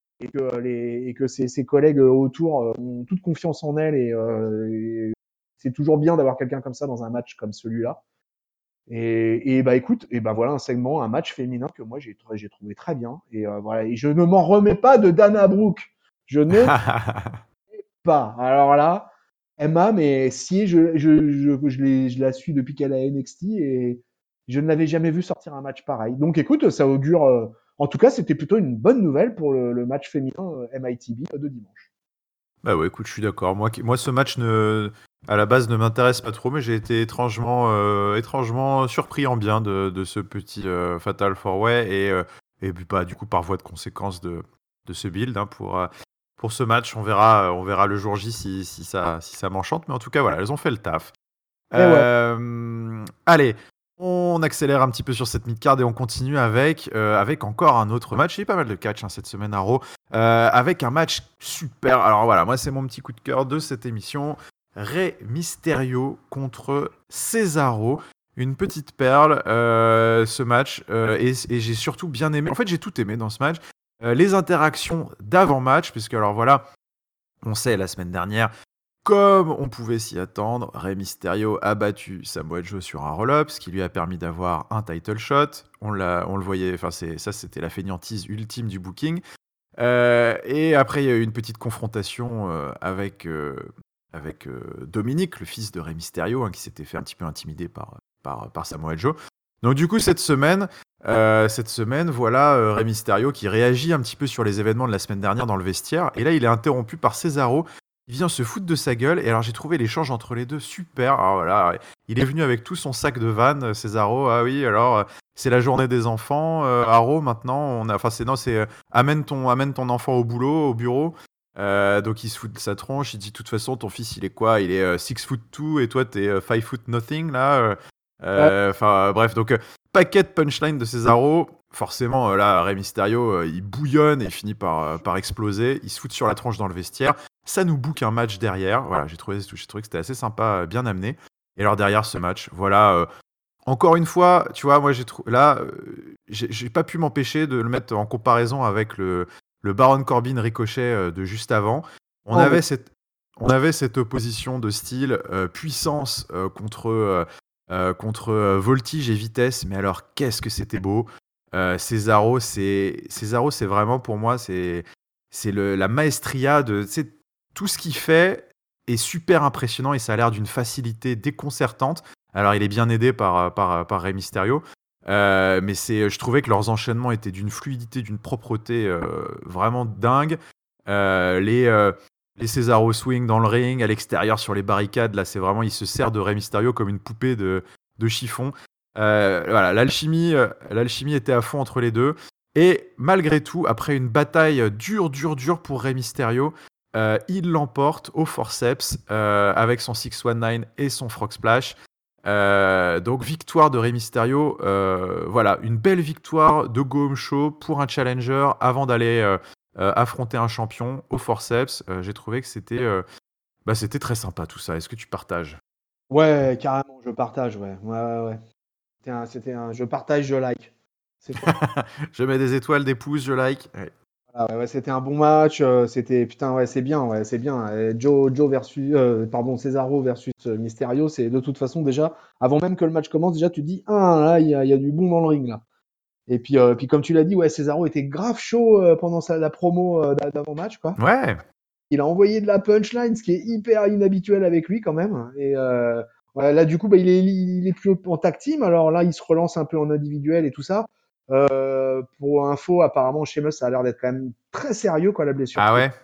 et que ses collègues autour ont toute confiance en elle et c'est toujours bien d'avoir quelqu'un comme ça dans un match comme celui-là. Et bah écoute, et bah voilà un match féminin que moi j'ai trouvé très bien et voilà, et je ne m'en remets pas de Dana Brooke. Je ne pas. Alors là, Emma, mais si je la suis depuis qu'elle est à NXT et je ne l'avais jamais vu sortir un match pareil. Donc écoute, ça augure. En tout cas, c'était plutôt une bonne nouvelle pour le match féminin MITB de dimanche. Bah ouais, écoute, je suis d'accord. Moi, ce match à la base ne m'intéresse pas trop, mais j'ai été étrangement surpris en bien de ce petit Fatal 4-Way et puis du coup par voie de conséquence de ce build, hein, pour ce match. On verra le jour J si ça m'enchante, mais en tout cas voilà, elles ont fait le taf. Allez, on accélère un petit peu sur cette mid-card et on continue avec encore un autre match. Il y a eu pas mal de catch cette semaine à Raw, avec un match super. Alors voilà, moi c'est mon petit coup de cœur de cette émission. Rey Mysterio contre Cesaro. Une petite perle, ce match. Et j'ai surtout bien aimé. En fait, j'ai tout aimé dans ce match. Les interactions d'avant-match, puisque alors voilà, on sait la semaine dernière, comme on pouvait s'y attendre, Rey Mysterio a battu Samoa Joe sur un roll-up, ce qui lui a permis d'avoir un title shot. On le voyait, enfin c'était la fainéantise ultime du booking. Et après, il y a eu une petite confrontation avec Dominic, le fils de Rey Mysterio, hein, qui s'était fait un petit peu intimider par Samoa Joe. Donc du coup, cette semaine, voilà Rey Mysterio qui réagit un petit peu sur les événements de la semaine dernière dans le vestiaire. Et là, il est interrompu par Cesaro. Il vient se foutre de sa gueule. Et alors, j'ai trouvé l'échange entre les deux super. Alors voilà, il est venu avec tout son sac de vannes, Cesaro. Ah oui, alors c'est la journée des enfants. Haro, maintenant, amène ton enfant au bureau. Donc il se fout de sa tronche. Il dit de toute façon, ton fils, il est quoi? Il est 6'2" et toi, t'es 5' nothing là. Enfin bref, donc paquet de punchline de Cesaro. Forcément, là, Rey Mysterio, il bouillonne et finit par exploser. Il se fout sur la tronche dans le vestiaire. Ça nous book un match derrière. Voilà, j'ai trouvé que c'était assez sympa, bien amené. Et alors derrière ce match, voilà. Encore une fois, tu vois, moi j'ai pas pu m'empêcher de le mettre en comparaison avec le Baron Corbin Ricochet de juste avant. On avait cette opposition de style puissance contre voltige et vitesse, mais alors qu'est-ce que c'était beau. Cesaro, c'est vraiment pour moi, c'est la maestria de tout ce qu'il fait est super impressionnant et ça a l'air d'une facilité déconcertante. Alors il est bien aidé par Rey Mysterio, mais je trouvais que leurs enchaînements étaient d'une fluidité, d'une propreté vraiment dingue. Les Cesaro swing dans le ring, à l'extérieur sur les barricades, là c'est vraiment, il se sert de Rey Mysterio comme une poupée de chiffon. Voilà, l'alchimie était à fond entre les deux. Et malgré tout, après une bataille dure pour Rey Mysterio, il l'emporte au forceps avec son 619 et son frog splash. Donc victoire de Rey Mysterio, voilà, une belle victoire de Go Home Show pour un challenger avant d'aller affronter un champion au forceps. J'ai trouvé que c'était très sympa tout ça. Est-ce que tu partages? Ouais, carrément, je partage, ouais. Ouais. Je partage, je like. Je mets des étoiles, des pouces, je like. Ouais. Voilà, ouais, c'était un bon match. Putain, ouais, c'est bien, ouais, c'est bien. Joe versus, Cesaro versus Mysterio, c'est de toute façon déjà, avant même que le match commence, déjà tu te dis, ah, là, il y a du bon dans le ring là. Et puis comme tu l'as dit, ouais, Cesaro était grave chaud pendant la promo d'avant-match, quoi. Ouais. Il a envoyé de la punchline, ce qui est hyper inhabituel avec lui quand même. Et voilà, là, du coup, bah, il est plus en tag team. Alors là, il se relance un peu en individuel et tout ça. Pour info, apparemment, Sheamus, ça a l'air d'être quand même très sérieux, quoi, la blessure. Ah ouais.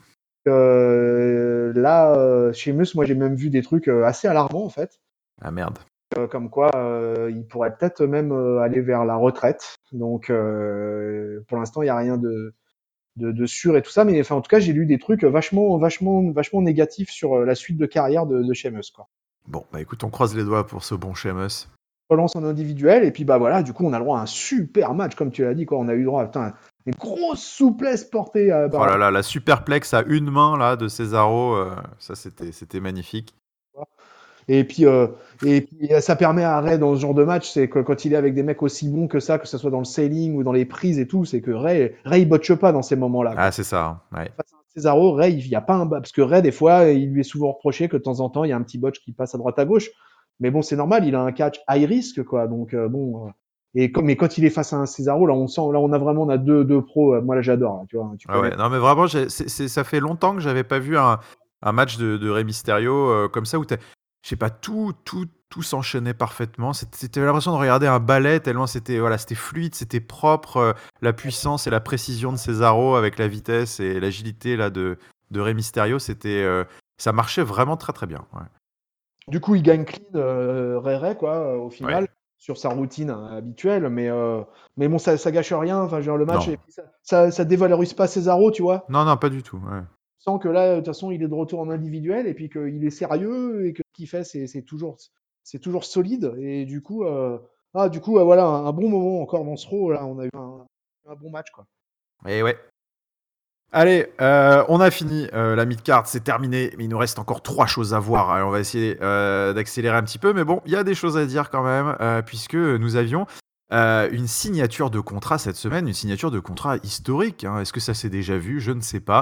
Là, Sheamus, moi, j'ai même vu des trucs assez alarmants, en fait. Ah merde. Comme quoi, il pourrait peut-être même aller vers la retraite. Donc, pour l'instant, il n'y a rien de sûr et tout ça, mais enfin, en tout cas, j'ai lu des trucs vachement négatifs sur la suite de carrière de Sheamus, quoi. Bon, bah écoute, on croise les doigts pour ce bon Sheamus. Relance en individuel, et puis bah voilà, du coup, on a le droit à un super match, comme tu l'as dit, quoi. On a eu le droit à une grosse souplesse portée Oh là là, la superplex à une main là de Cesaro, ça c'était magnifique. Et puis ça permet à Rey dans ce genre de match, c'est que quand il est avec des mecs aussi bons que ça soit dans le selling ou dans les prises et tout, c'est que Rey il botche pas dans ces moments-là, quoi. Ah c'est ça, ouais. Face à Cesaro, Rey, il y a pas un parce que Rey, des fois, il lui est souvent reproché que de temps en temps, il y a un petit botch qui passe à droite à gauche. Mais bon, c'est normal, il a un catch high risk, quoi. Donc bon. Mais quand il est face à un Cesaro, là, on a deux pros. Moi, là, j'adore. Là, tu vois. Ah ouais, non mais vraiment, ça fait longtemps que j'avais pas vu un match de Rey Mysterio comme ça où je sais pas, tout s'enchaînait parfaitement. C'était l'impression de regarder un ballet tellement c'était fluide, c'était propre. La puissance et la précision de Cesaro avec la vitesse et l'agilité là de Rey Mysterio, ça marchait vraiment très très bien. Ouais. Du coup, il gagne clean Rey, quoi, au final. Ouais. Sur sa routine habituelle, mais bon, ça gâche rien. Enfin, genre le match, Non. et puis ça dévalorise pas Cesaro, tu vois. Non, pas du tout. Ouais. Sans que là, de toute façon, il est de retour en individuel et puis qu'il est sérieux et que ce qu'il fait, c'est toujours solide. Et du coup, voilà, un bon moment encore dans ce rôle. Là, on a eu un bon match, quoi. Et ouais. Allez, on a fini la mid-card, c'est terminé, mais il nous reste encore 3 choses à voir. Alors, on va essayer d'accélérer un petit peu, mais bon, il y a des choses à dire quand même, puisque nous avions une signature de contrat cette semaine, une signature de contrat historique. Hein. Est-ce que ça s'est déjà vu? Je ne sais pas.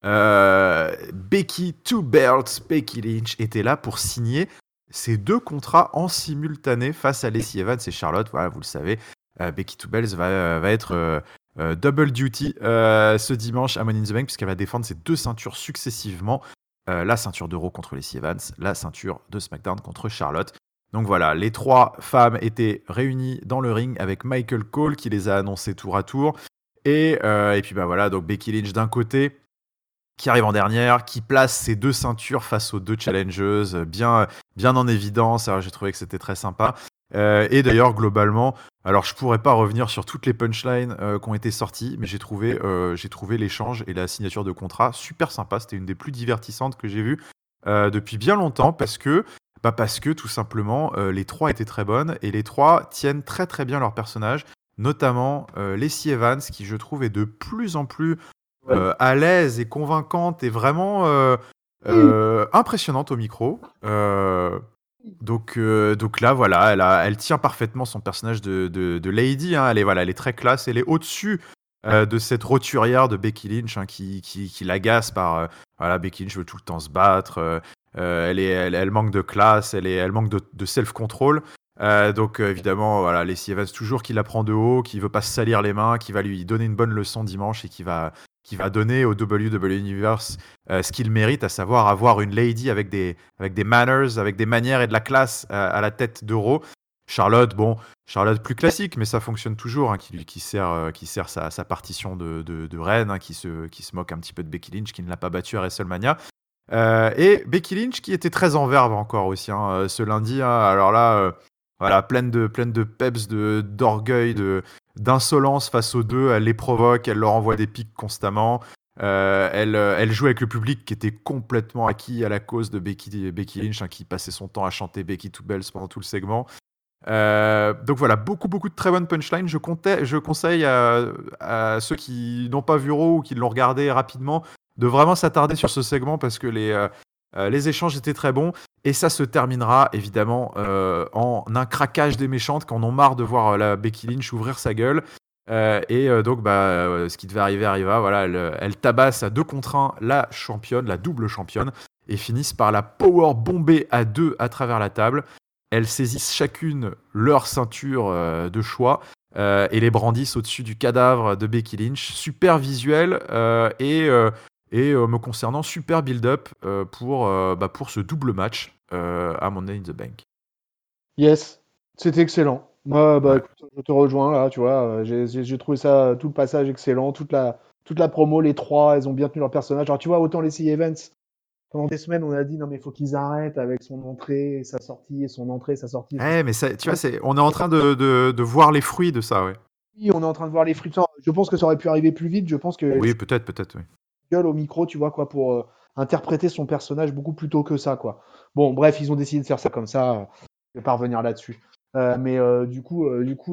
Becky Two Belts, Becky Lynch était là pour signer ces 2 contrats en simultané face à Lacey Evans et Charlotte. Voilà, vous le savez, Becky Two Belts va être double duty ce dimanche à Money in the Bank puisqu'elle va défendre ses 2 ceintures successivement. La ceinture de Raw contre Lacey Evans, la ceinture de SmackDown contre Charlotte. Donc voilà, les 3 femmes étaient réunies dans le ring avec Michael Cole qui les a annoncées tour à tour. Et puis bah voilà, donc Becky Lynch d'un côté, qui arrive en dernière, qui place ses 2 ceintures face aux 2 challengeuses, bien en évidence. Alors j'ai trouvé que c'était très sympa. Et d'ailleurs, globalement, alors je pourrais pas revenir sur toutes les punchlines qui ont été sorties, mais j'ai trouvé l'échange et la signature de contrat super sympa. C'était une des plus divertissantes que j'ai vues depuis bien longtemps parce que tout simplement les 3 étaient très bonnes et les 3 tiennent très très bien leur personnage, notamment Lacey Evans qui je trouve est de plus en plus à l'aise et convaincante et vraiment impressionnante au micro. Donc là, voilà, elle tient parfaitement son personnage de Lady. Hein. Elle est très classe. Elle est au-dessus de cette roturière de Becky Lynch hein, qui l'agace par voilà, Becky Lynch veut tout le temps se battre. Elle manque de classe. Elle manque de self-control. Donc évidemment, voilà, Lacey Evans toujours qui la prend de haut, qui veut pas se salir les mains, qui va lui donner une bonne leçon dimanche et qui va donner au WWE Universe ce qu'il mérite, à savoir avoir une lady avec des manners, avec des manières et de la classe à la tête d'Euro. Charlotte plus classique, mais ça fonctionne toujours, hein, qui sert sa partition de reine, hein, qui se moque un petit peu de Becky Lynch, qui ne l'a pas battue à WrestleMania. Et Becky Lynch qui était très en verve encore aussi hein, ce lundi. Hein, alors là, voilà, pleine de peps, d'orgueil, d'insolence face aux 2. Elle les provoque, elle leur envoie des pics constamment. Elle joue avec le public qui était complètement acquis à la cause de Becky Lynch, hein, qui passait son temps à chanter Becky Two Bells pendant tout le segment. Donc voilà, beaucoup de très bonnes punchlines. Je conseille à ceux qui n'ont pas vu Raw ou qui l'ont regardé rapidement de vraiment s'attarder sur ce segment parce que les échanges étaient très bons. Et ça se terminera évidemment en un craquage des méchantes qui en ont marre de voir la Becky Lynch ouvrir sa gueule. Donc ce qui devait arriver arriva. Voilà, elle tabasse à 2 contre 1 la championne, la double championne, et finissent par la power bomber à 2 à travers la table. Elles saisissent chacune leur ceinture de choix et les brandissent au-dessus du cadavre de Becky Lynch. Super visuel et me concernant, super build-up pour ce double match à Money in the Bank. Yes, c'était excellent. Moi, Ouais. écoute, je te rejoins là, tu vois. J'ai trouvé ça, tout le passage excellent, toute la promo, les 3, elles ont bien tenu leur personnage. Alors, tu vois, autant les Lacey Evans, pendant des semaines, on a dit non, mais il faut qu'ils arrêtent avec son entrée et sa sortie, et son entrée et sa sortie. Mais ça, tu vois, on est en train de voir les fruits de ça, ouais. Oui, on est en train de voir les fruits. Je pense que ça aurait pu arriver plus vite. Je pense que Oui, peut-être, oui. gueule au micro, tu vois, quoi, pour interpréter son personnage beaucoup plus tôt que ça, quoi. Bon, bref, ils ont décidé de faire ça comme ça. Je vais pas revenir là-dessus. Mais du coup,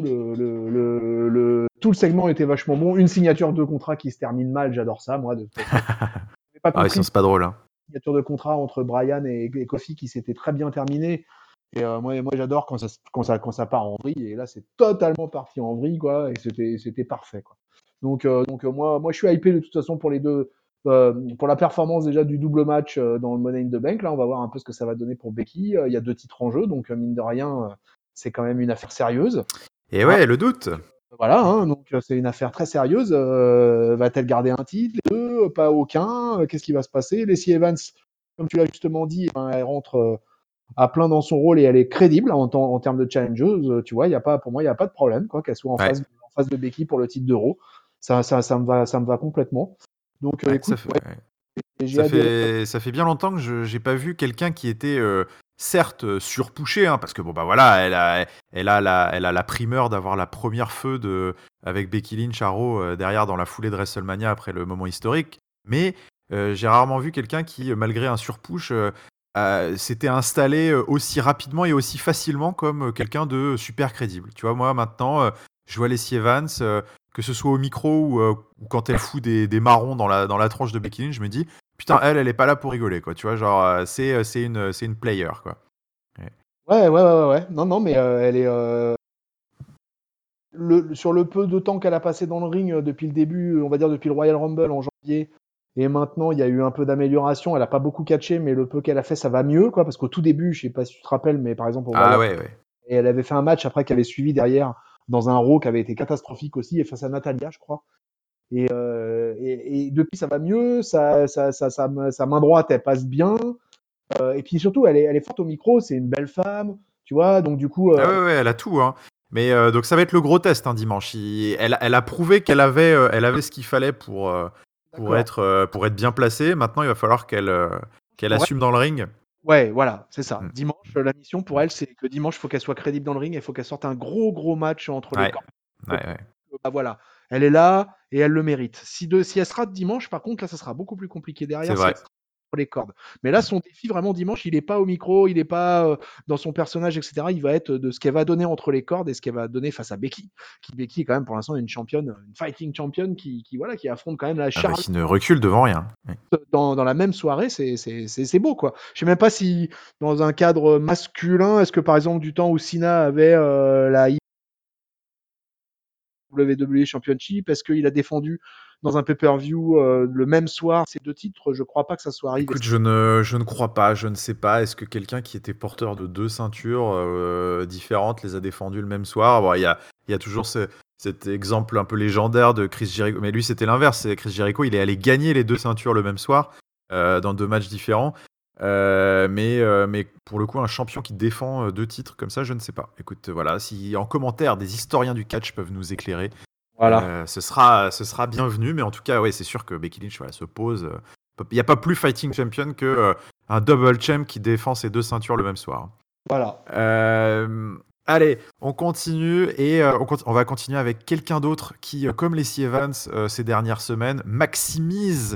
tout le segment était vachement bon. Une signature de contrat qui se termine mal, j'adore ça, moi. De toute façon. J'avais pas Ah ouais, compris sinon c'est pas drôle, hein. une signature de contrat entre Brian et Kofi qui s'était très bien terminée. Et moi j'adore quand ça part en vrille. Et là, c'est totalement parti en vrille, quoi. Et c'était parfait, quoi. Donc moi, je suis hypé de toute façon pour les deux. Pour la performance déjà du double match dans le Money in the Bank, là on va voir un peu ce que ça va donner pour Becky. Il y a 2 titres en jeu, donc mine de rien, c'est quand même une affaire sérieuse. Et Hein. ouais, le doute. Voilà, hein, donc c'est une affaire très sérieuse. Va-t-elle garder un titre, les 2, pas aucun? Qu'est-ce qui va se passer? Lacey Evans, comme tu l'as justement dit, elle rentre à plein dans son rôle et elle est crédible en termes de challengeuse. Tu vois, pour moi, il n'y a pas de problème, quoi, qu'elle soit en Ouais. face de Becky pour le titre d'Euro. Ça me va complètement. Donc, Ouais, écoute, j'ai ça adoré. fait bien longtemps que je n'ai pas vu quelqu'un qui était certes surpushé, hein, parce que bon bah voilà, elle a la primeur d'avoir la première feu avec Becky Lynch à Raw derrière dans la foulée de WrestleMania après le moment historique, mais j'ai rarement vu quelqu'un qui, malgré un surpush, s'était installé aussi rapidement et aussi facilement comme quelqu'un de super crédible. Tu vois, moi maintenant, je vois Lacey Evans, que ce soit au micro ou quand elle fout des marrons dans la tronche de Becky Lynch, je me dis putain, elle est pas là pour rigoler, quoi. Tu vois, genre, c'est une player, quoi. Ouais. Ouais. Non, mais elle est sur le peu de temps qu'elle a passé dans le ring depuis le début, on va dire depuis le Royal Rumble en janvier, Et maintenant, il y a eu un peu d'amélioration. Elle a pas beaucoup catché, mais le peu qu'elle a fait, ça va mieux, quoi. Parce qu'au tout début, je sais pas si tu te rappelles, mais par exemple, Ah ouais. et elle avait fait un match après qui avait suivi derrière dans un Raw qui avait été catastrophique aussi, et face à Natalia, je crois. Et depuis, ça va mieux. Sa main droite, elle passe bien. Et puis surtout, elle est forte au micro. C'est une belle femme, tu vois. Donc du coup, Ah ouais, elle a tout, hein. Mais donc ça va être le gros test, hein, dimanche. Elle a prouvé elle avait ce qu'il fallait d'accord. pour être bien placée. Maintenant, il va falloir qu'elle Pour elle, assume dans le ring. ouais, voilà, c'est ça. Mm. Dimanche, la mission pour elle, c'est que dimanche, il faut qu'elle soit crédible dans le ring. Il faut qu'elle sorte un gros match entre les Ouais, corps. ouais. Bah voilà, elle est là et elle le mérite. Si elle sera dimanche, par contre, là, ça sera beaucoup plus compliqué C'est derrière si vrai. elle sera sur les cordes. Mais là, son défi vraiment dimanche, il n'est pas au micro, il n'est pas dans son personnage, etc. Il va être de ce qu'elle va donner entre les cordes et ce qu'elle va donner face à Becky. Becky est quand même pour l'instant une championne, une fighting championne voilà, qui affronte quand même la Ah bah, Charlotte qui ne recule devant rien. Ouais. dans la même soirée. C'est beau, quoi. Je sais même pas si dans un cadre masculin, est-ce que par exemple du temps où Cena avait la WWE Championship? Est-ce qu'il a défendu dans un pay-per-view le même soir ces deux titres? Je crois pas que ça soit arrivé. Écoute, je ne crois pas, je ne sais pas. Est-ce que quelqu'un qui était porteur de deux ceintures différentes les a défendues le même soir? Bon, il y a toujours cet exemple un peu légendaire de Chris Jericho. Mais lui, c'était l'inverse. Chris Jericho, il est allé gagner les deux ceintures le même soir dans deux matchs différents. Mais pour le coup, un champion qui défend deux titres comme ça, je ne sais pas. Écoute, voilà, si en commentaire des historiens du catch peuvent nous éclairer, Voilà. ce sera bienvenu. Mais en tout cas, ouais, c'est sûr que Becky Lynch se pose. Il n'y a pas plus fighting champion que un double champ qui défend ses deux ceintures le même soir. Voilà. Allez, on continue et on va continuer avec quelqu'un d'autre qui, comme Lacey Evans ces dernières semaines, maximise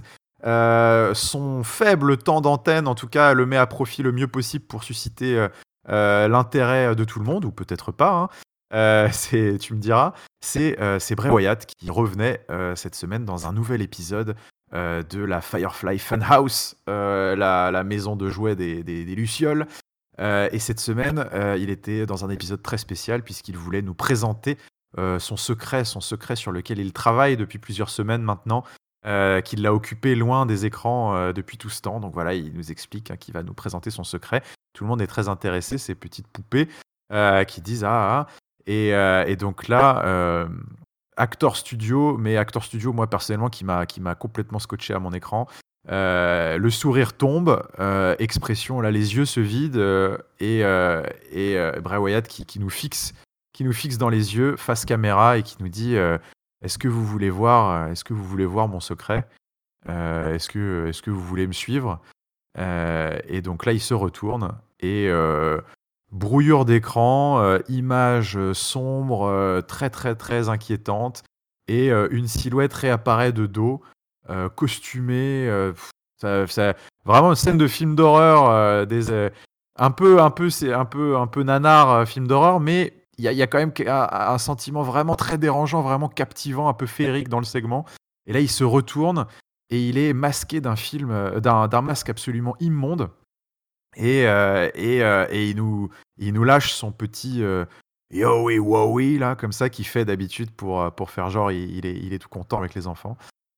son faible temps d'antenne, en tout cas le met à profit le mieux possible pour susciter l'intérêt de tout le monde, ou peut-être pas, hein. Tu me diras, c'est Bray Wyatt qui revenait cette semaine dans un nouvel épisode de la Firefly Funhouse, la maison de jouets des Lucioles. Et cette semaine, il était dans un épisode très spécial puisqu'il voulait nous présenter son secret sur lequel il travaille depuis plusieurs semaines maintenant, qu'il l'a occupé loin des écrans depuis tout ce temps. Donc voilà, il nous explique qu'il va nous présenter son secret. Tout le monde est très intéressé, ces petites poupées qui disent ah. Et donc là, Actor Studio, moi personnellement, qui m'a complètement scotché à mon écran. Le sourire tombe, expression là, les yeux se vident et Bray Wyatt qui nous fixe dans les yeux face caméra et qui nous dit est-ce que vous voulez voir mon secret, est-ce que vous voulez me suivre, et donc là il se retourne et brouillure d'écran, image sombre, très très très inquiétante, et une silhouette réapparaît de dos, costumée, vraiment une scène de film d'horreur, c'est un peu nanar, film d'horreur, mais il y a quand même un sentiment vraiment très dérangeant, vraiment captivant, un peu féerique dans le segment. Et là, il se retourne et il est masqué d'un masque absolument immonde. Et il nous lâche son petit yowie wowie là, comme ça, qu'il fait d'habitude pour faire genre il est tout content avec les enfants.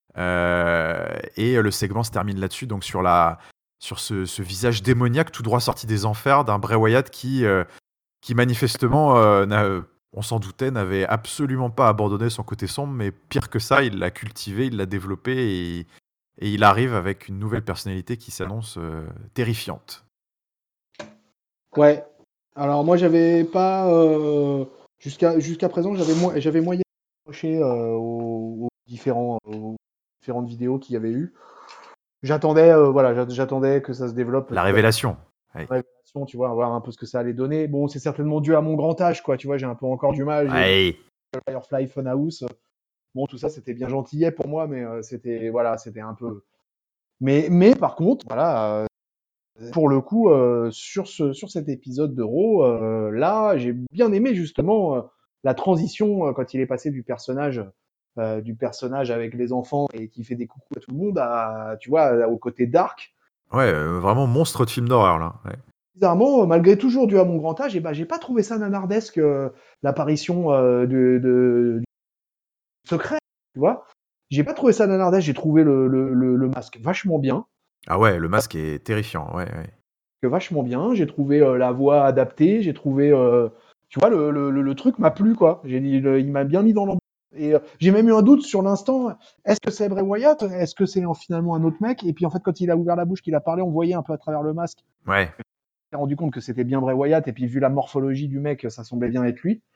Et le segment se termine là-dessus, donc sur ce visage démoniaque tout droit sorti des enfers d'un Bray Wyatt qui manifestement, on s'en doutait, n'avait absolument pas abandonné son côté sombre, mais pire que ça, il l'a cultivé, il l'a développé, et il arrive avec une nouvelle personnalité qui s'annonce terrifiante. Ouais. Alors moi, j'avais pas jusqu'à présent, j'avais moyen accroché aux différentes vidéos qu'il y avait eu. J'attendais, voilà, j'attendais que ça se développe La révélation. Ouais. révélation, tu vois, voir un peu ce que ça allait donner. Bon, c'est certainement dû à mon grand âge, quoi. Tu vois, j'ai un peu encore du mal. J'ai Ouais. Firefly Funhouse. Bon, tout ça, c'était bien gentillet pour moi, mais c'était un peu. Mais par contre, voilà, pour le coup, sur cet épisode de Raw, là, j'ai bien aimé justement la transition quand il est passé du personnage avec les enfants et qui fait des coucous à tout le monde, tu vois, au côté dark. Ouais, vraiment monstre de film d'horreur là. Ouais. Bizarrement, malgré toujours dû à mon grand âge, et ben j'ai pas trouvé ça nanardesque l'apparition du secret, tu vois. J'ai pas trouvé ça nanardesque, j'ai trouvé le masque vachement bien. Ah ouais, le masque est terrifiant, ouais. Vachement bien. J'ai trouvé la voix adaptée. J'ai trouvé, tu vois, le truc m'a plu, quoi. Il m'a bien mis dans l'ambiance. Et j'ai même eu un doute sur l'instant. Est-ce que c'est Bray Wyatt? Est-ce que c'est finalement un autre mec? Et puis en fait, quand il a ouvert la bouche, qu'il a parlé, on voyait un peu à travers le masque. Ouais. On s'est rendu compte que c'était bien Bray Wyatt. Et puis vu la morphologie du mec, ça semblait bien être lui.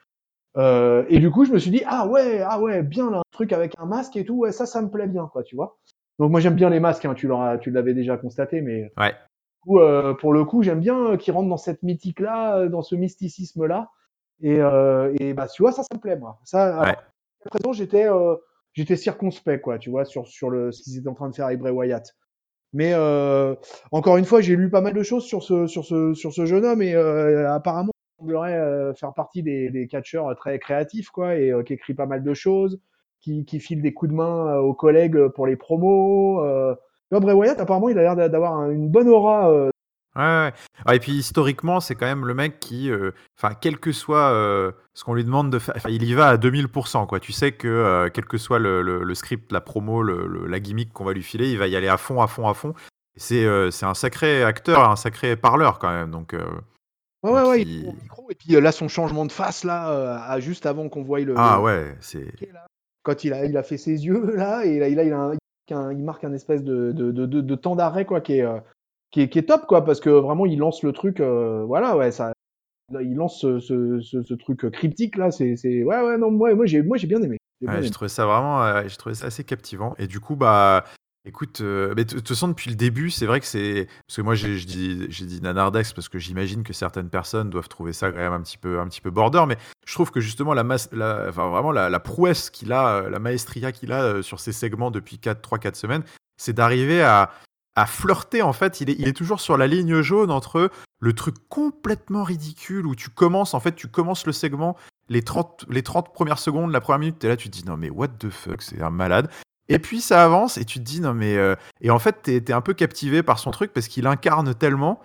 Et du coup, je me suis dit, ah ouais, bien là, un truc avec un masque et tout. Ouais, ça me plaît bien, quoi, tu vois. Donc moi j'aime bien les masques. Hein, tu l'avais déjà constaté, mais Ouais. pour le coup, j'aime bien qu'ils rentrent dans cette mythique-là, dans ce mysticisme-là. Et bah, tu vois, ça me plaît, moi. Ça, alors, Ouais. à présent, j'étais circonspect, quoi, tu vois, sur ce qu'ils étaient en train de faire avec Bray Wyatt. Mais encore une fois, j'ai lu pas mal de choses sur ce jeune homme et apparemment, il semblerait faire partie des catcheurs très créatifs, quoi, et qui écrit pas mal de choses, qui file des coups de main aux collègues pour les promos. Tu vois, Bray Wyatt, apparemment, il a l'air d'avoir une bonne aura. Ouais. Ah, et puis historiquement, c'est quand même le mec qui, enfin, quel que soit ce qu'on lui demande de faire, il y va à 2000%, quoi. Tu sais que quel que soit le script, la promo, la gimmick qu'on va lui filer, il va y aller à fond. C'est un sacré acteur, un sacré parleur quand même. Donc, Ouais, il est bon au micro. Et puis là, son changement de face, là, juste avant qu'on voie ah ouais, c'est. là, quand il a fait ses yeux, là, et là, il marque un espèce de temps d'arrêt, quoi, qui est top, quoi, parce que vraiment, il lance le truc, voilà, ouais, ça, là, il lance ce truc cryptique, là, ouais, non, moi, j'ai bien aimé. J'ai bien Ouais, aimé. j'ai trouvé ça assez captivant. Et du coup, bah, écoute, mais de toute façon, depuis le début, c'est vrai que c'est, parce que moi, j'ai dit nanardex parce que j'imagine que certaines personnes doivent trouver ça quand même un petit peu border, mais je trouve que justement enfin, vraiment la prouesse qu'il a, la maestria qu'il a sur ces segments depuis 3-4 semaines, c'est d'arriver à flirter, en fait. Il est toujours sur la ligne jaune entre le truc complètement ridicule où en fait, tu commences le segment les 30 premières secondes, la première minute, t'es là, tu te dis non mais what the fuck, c'est un malade. Et puis ça avance et tu te dis non mais et en fait t'es un peu captivé par son truc parce qu'il incarne tellement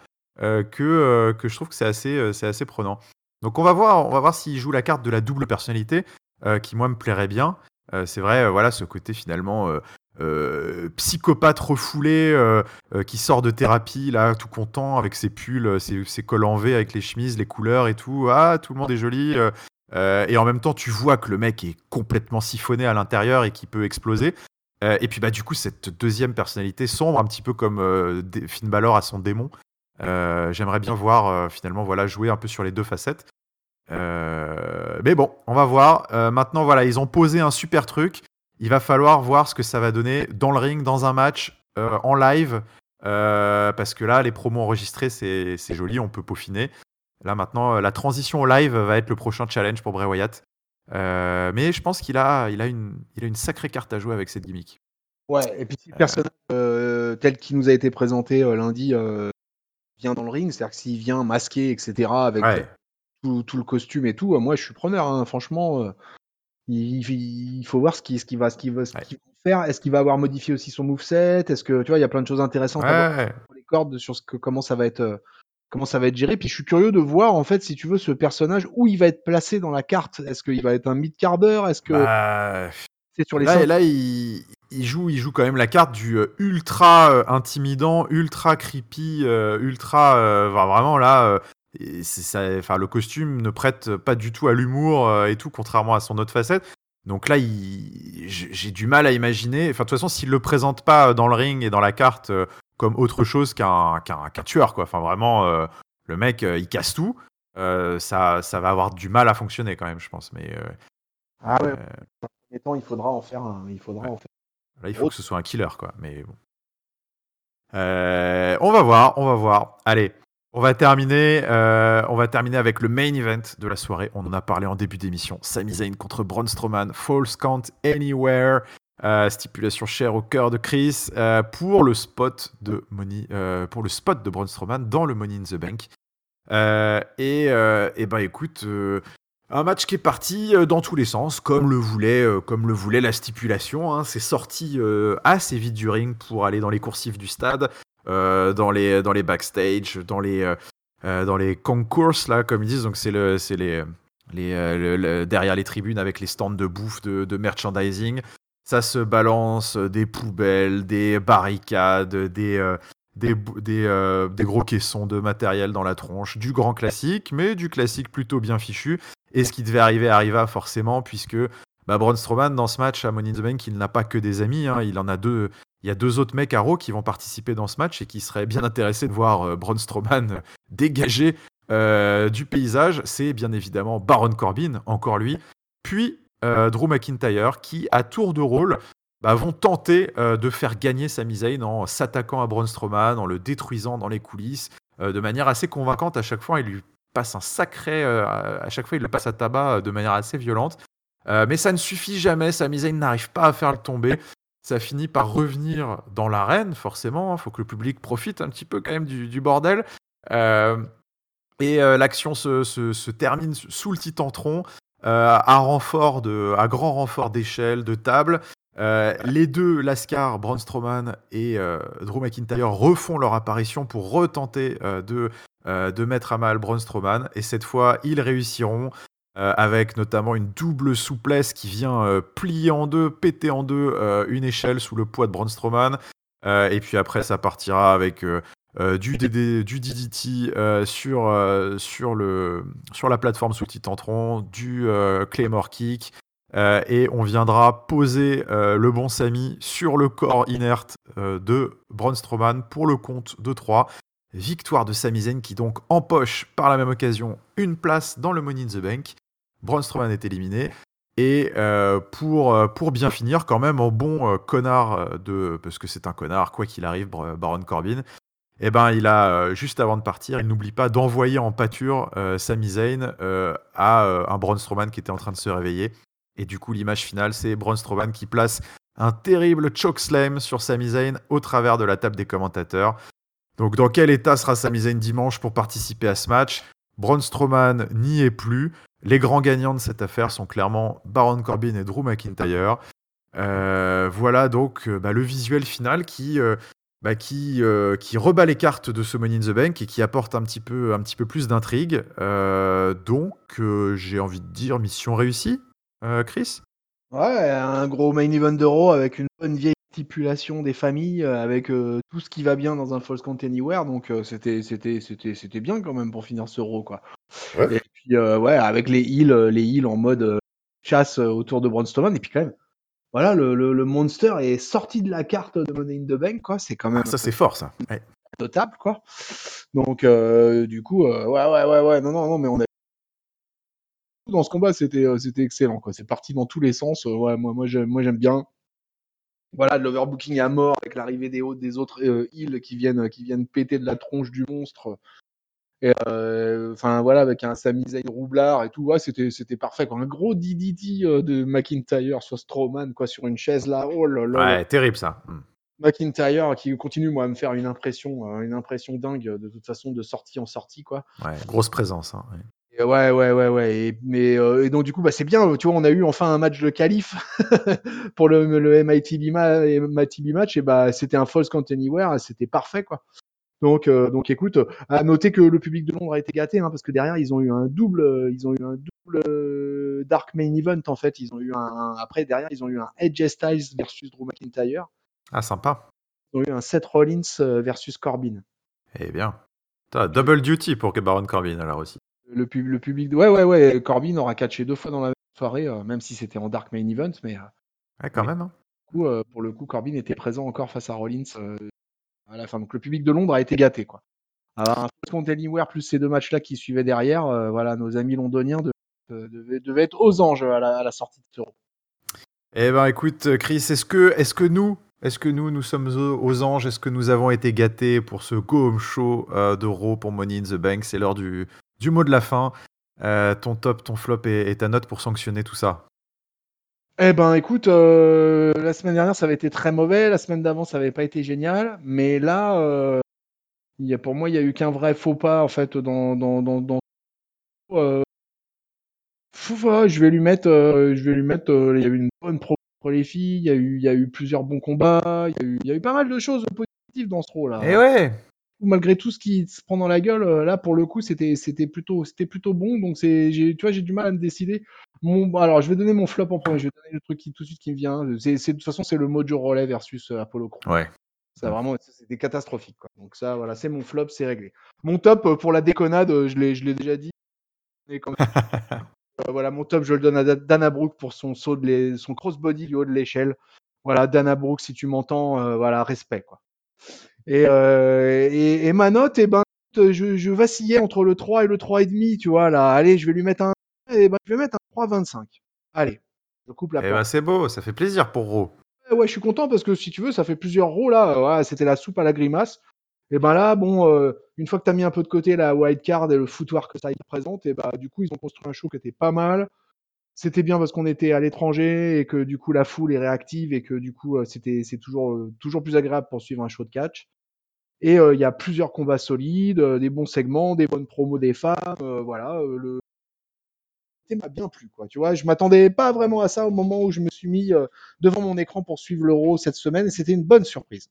que je trouve que c'est assez prenant. Donc on va voir s'il joue la carte de la double personnalité qui moi me plairait bien. C'est vrai, voilà ce côté finalement psychopathe refoulé qui sort de thérapie là tout content avec ses pulls, ses cols en V avec les chemises, les couleurs et tout. Ah tout le monde est joli. Et en même temps, tu vois que le mec est complètement siphonné à l'intérieur et qui peut exploser. Et puis, bah, du coup, cette deuxième personnalité sombre, un petit peu comme Finn Balor à son démon. J'aimerais bien voir, finalement, voilà, jouer un peu sur les deux facettes. Mais bon, on va voir. Maintenant, voilà, ils ont posé un super truc. Il va falloir voir ce que ça va donner dans le ring, dans un match, en live. Parce que là, les promos enregistrés, c'est joli, on peut peaufiner. Là maintenant, la transition au live va être le prochain challenge pour Bray Wyatt. Mais je pense qu'il a une sacrée carte à jouer avec cette gimmick. Ouais, et puis si le personnage tel qu'il nous a été présenté lundi vient dans le ring, c'est-à-dire que s'il vient masqué, etc., avec Ouais. tout le costume et tout, moi je suis preneur, hein, franchement. Il faut voir ce qu'il va faire. Est-ce qu'il va avoir modifié aussi son moveset? Est-ce que tu vois, il y a plein de choses intéressantes à voir Ouais. sur les cordes, sur comment ça va être géré. Puis je suis curieux de voir en fait, si tu veux, ce personnage où il va être placé dans la carte. Est-ce qu'il va être un mid-carder? Est-ce que Bah, c'est sur les là, 5? il joue quand même la carte du ultra intimidant, ultra creepy, ultra. Enfin, vraiment là, enfin, le costume ne prête pas du tout à l'humour et tout, contrairement à son autre facette. Donc là, j'ai du mal à imaginer. Enfin, de toute façon, s'il le présente pas dans le ring et dans la carte comme autre chose qu'un tueur, quoi. Enfin, vraiment, le mec, il casse tout. Ça va avoir du mal à fonctionner quand même, je pense. Mais Ah ouais. euh, Dans un premier temps, il faudra en faire un. Il faudra ouais. en faire Là, il un faut que autre. ce soit un killer, quoi. Mais bon. On va voir, on va voir. Allez, on va terminer avec le main event de la soirée. On en a parlé en début d'émission. Sami Zayn contre Braun Strowman, Falls Count Anywhere. Stipulation chère au cœur de Chris pour le spot de Braun Strowman dans le Money in the Bank. Et bah écoute, un match qui est parti dans tous les sens, comme le voulait la stipulation. Hein. C'est sorti assez vite du ring pour aller dans les coursives du stade, dans les backstage, dans les concourses là, comme ils disent. Donc c'est derrière les tribunes avec les stands de bouffe, de merchandising. Ça se balance des poubelles, des barricades, des gros caissons de matériel dans la tronche, du grand classique, mais du classique plutôt bien fichu. Et ce qui devait arriver arriva forcément, puisque Braun Strowman, dans ce match à Money in the Bank, il n'a pas que des amis, hein, il y a 2 autres mecs à Raw qui vont participer dans ce match et qui seraient bien intéressés de voir Braun Strowman dégager du paysage. C'est bien évidemment Baron Corbin, encore lui, puis Drew McIntyre, qui, à tour de rôle, vont tenter de faire gagner Sami Zayn en s'attaquant à Braun Strowman, en le détruisant dans les coulisses, de manière assez convaincante. À chaque fois, il lui passe à chaque fois, il le passe à tabac de manière assez violente. Mais ça ne suffit jamais, Sami Zayn n'arrive pas à faire le tomber. Ça finit par revenir dans l'arène, forcément. Il faut que le public profite un petit peu quand même du bordel. L'action se termine sous le Titantron, à grand renfort d'échelle, de table. Les deux, Lascar, Braun Strowman et Drew McIntyre, refont leur apparition pour retenter de mettre à mal Braun Strowman. Et cette fois, ils réussiront, avec notamment une double souplesse qui vient plier en deux, péter en deux une échelle sous le poids de Braun Strowman. Et puis après, ça partira avec du DDT sur la plateforme sous le Titantron, du Claymore Kick, et on viendra poser le bon Sami sur le corps inerte de Braun Strowman pour le compte de 3. Victoire de Sami Zayn, qui donc empoche par la même occasion une place dans le Money in the Bank. Braun Strowman est éliminé. Et pour bien finir, quand même, en bon connard, parce que c'est un connard, quoi qu'il arrive, Baron Corbin, il a, juste avant de partir, il n'oublie pas d'envoyer en pâture Sami Zayn à un Braun Strowman qui était en train de se réveiller. Et du coup, l'image finale, c'est Braun Strowman qui place un terrible chokeslam sur Sami Zayn au travers de la table des commentateurs. Donc, dans quel état sera Sami Zayn dimanche pour participer à ce match ? Braun Strowman n'y est plus. Les grands gagnants de cette affaire sont clairement Baron Corbin et Drew McIntyre. Voilà donc le visuel final qui rebat les cartes de ce Money in the Bank et qui apporte un petit peu plus d'intrigue. Donc, j'ai envie de dire mission réussie, Chris ? Ouais, un gros main event d'Euro avec une bonne vieille stipulation des familles, avec tout ce qui va bien dans un Falls Count Anywhere, donc c'était bien quand même pour finir ce Raw, quoi. Ouais. Et puis ouais, avec les heels en mode chasse autour de Braun Strowman, et puis quand même, voilà, le Monster est sorti de la carte de Money in the Bank, quoi. C'est quand même Ça, c'est fort, ça. Ouais. notable, quoi. Donc du coup, ouais, non, mais on a dans ce combat, c'était excellent, quoi. C'est parti dans tous les sens. Ouais, moi j'aime bien. Voilà, de l'overbooking à mort avec l'arrivée des autres heels qui viennent péter de la tronche du monstre. Et enfin voilà, avec un Sami Zayn roublard et tout, ouais, c'était parfait, quoi. Un gros DDT de McIntyre sur Strowman, quoi, sur une chaise là. Oh là là. Ouais, terrible ça. McIntyre qui continue, moi, à me faire une impression dingue, de toute façon, de sortie en sortie, quoi. Ouais, grosse présence. Hein, ouais. Et ouais. Et donc, du coup, c'est bien, tu vois, on a eu enfin un match de qualif pour le MITB match, et c'était un Falls Count Anywhere, c'était parfait, quoi. Donc écoute, à noter que le public de Londres a été gâté, hein, parce que derrière, ils ont eu un double Dark Main Event, en fait. Après, derrière, ils ont eu un AJ Styles versus Drew McIntyre. Ah, sympa. Ils ont eu un Seth Rollins versus Corbin. Eh bien. Double duty pour Baron Corbin, alors aussi. Le public, ouais, Corbin aura catché 2 fois dans la même soirée, même si c'était en Dark Main Event, mais Ouais, quand même. Hein. pour le coup, Corbin était présent encore face à Rollins à la fin. Donc le public de Londres a été gâté, quoi. Alors, un Falls Count Anywhere plus ces 2 matchs-là qui suivaient derrière, voilà, nos amis londoniens devaient être aux anges à la sortie de ce Euro. Eh ben, écoute, Chris, est-ce que nous sommes aux anges? Est-ce que nous avons été gâtés pour ce go-home show d'Euro pour Money in the Bank? C'est l'heure du mot de la fin. Ton top, ton flop et ta note pour sanctionner tout ça. Eh ben, écoute, la semaine dernière, ça avait été très mauvais. La semaine d'avant, ça avait pas été génial. Mais là, pour moi, il y a eu qu'un vrai faux pas, en fait, je vais lui mettre, il y a eu une bonne pro pour les filles, il y a eu plusieurs bons combats, il y a eu pas mal de choses positives dans ce rôle là. Eh ouais, malgré tout ce qui se prend dans la gueule, là pour le coup c'était plutôt bon. Donc tu vois, j'ai du mal à me décider. Alors je vais donner mon flop en premier. Je vais donner le truc qui tout de suite qui me vient. De toute façon c'est le Mojo Relay versus Apollo Crew. Ouais. Ça vraiment c'était catastrophique quoi. Donc ça voilà, c'est mon flop, c'est réglé. Mon top pour la déconnade, je l'ai déjà dit. Mais quand même, voilà, mon top, je le donne à Dana Brooke pour son son crossbody du haut de l'échelle. Voilà, Dana Brooke, si tu m'entends, voilà, respect quoi. Et ma note, je vacillais entre le 3 et le 3,5, tu vois, là. Allez, je vais lui mettre je vais mettre un 3,25. Allez, je coupe la Eh ben, porte. c'est beau, ça fait plaisir pour Ro. Ouais, je suis content parce que si tu veux, ça fait plusieurs rows là. Ouais, c'était la soupe à la grimace. Et ben là, bon, une fois que tu as mis un peu de côté la wildcard et le footwork que ça représente, et bah, du coup, ils ont construit un show qui était pas mal. C'était bien parce qu'on était à l'étranger et que du coup, la foule est réactive et que du coup, c'est toujours plus agréable pour suivre un show de catch. Et il y a plusieurs combats solides, des bons segments, des bonnes promos des femmes, voilà. Le thème m'a bien plu, quoi. Tu vois, je m'attendais pas vraiment à ça au moment où je me suis mis devant mon écran pour suivre l'Euro cette semaine, et c'était une bonne surprise.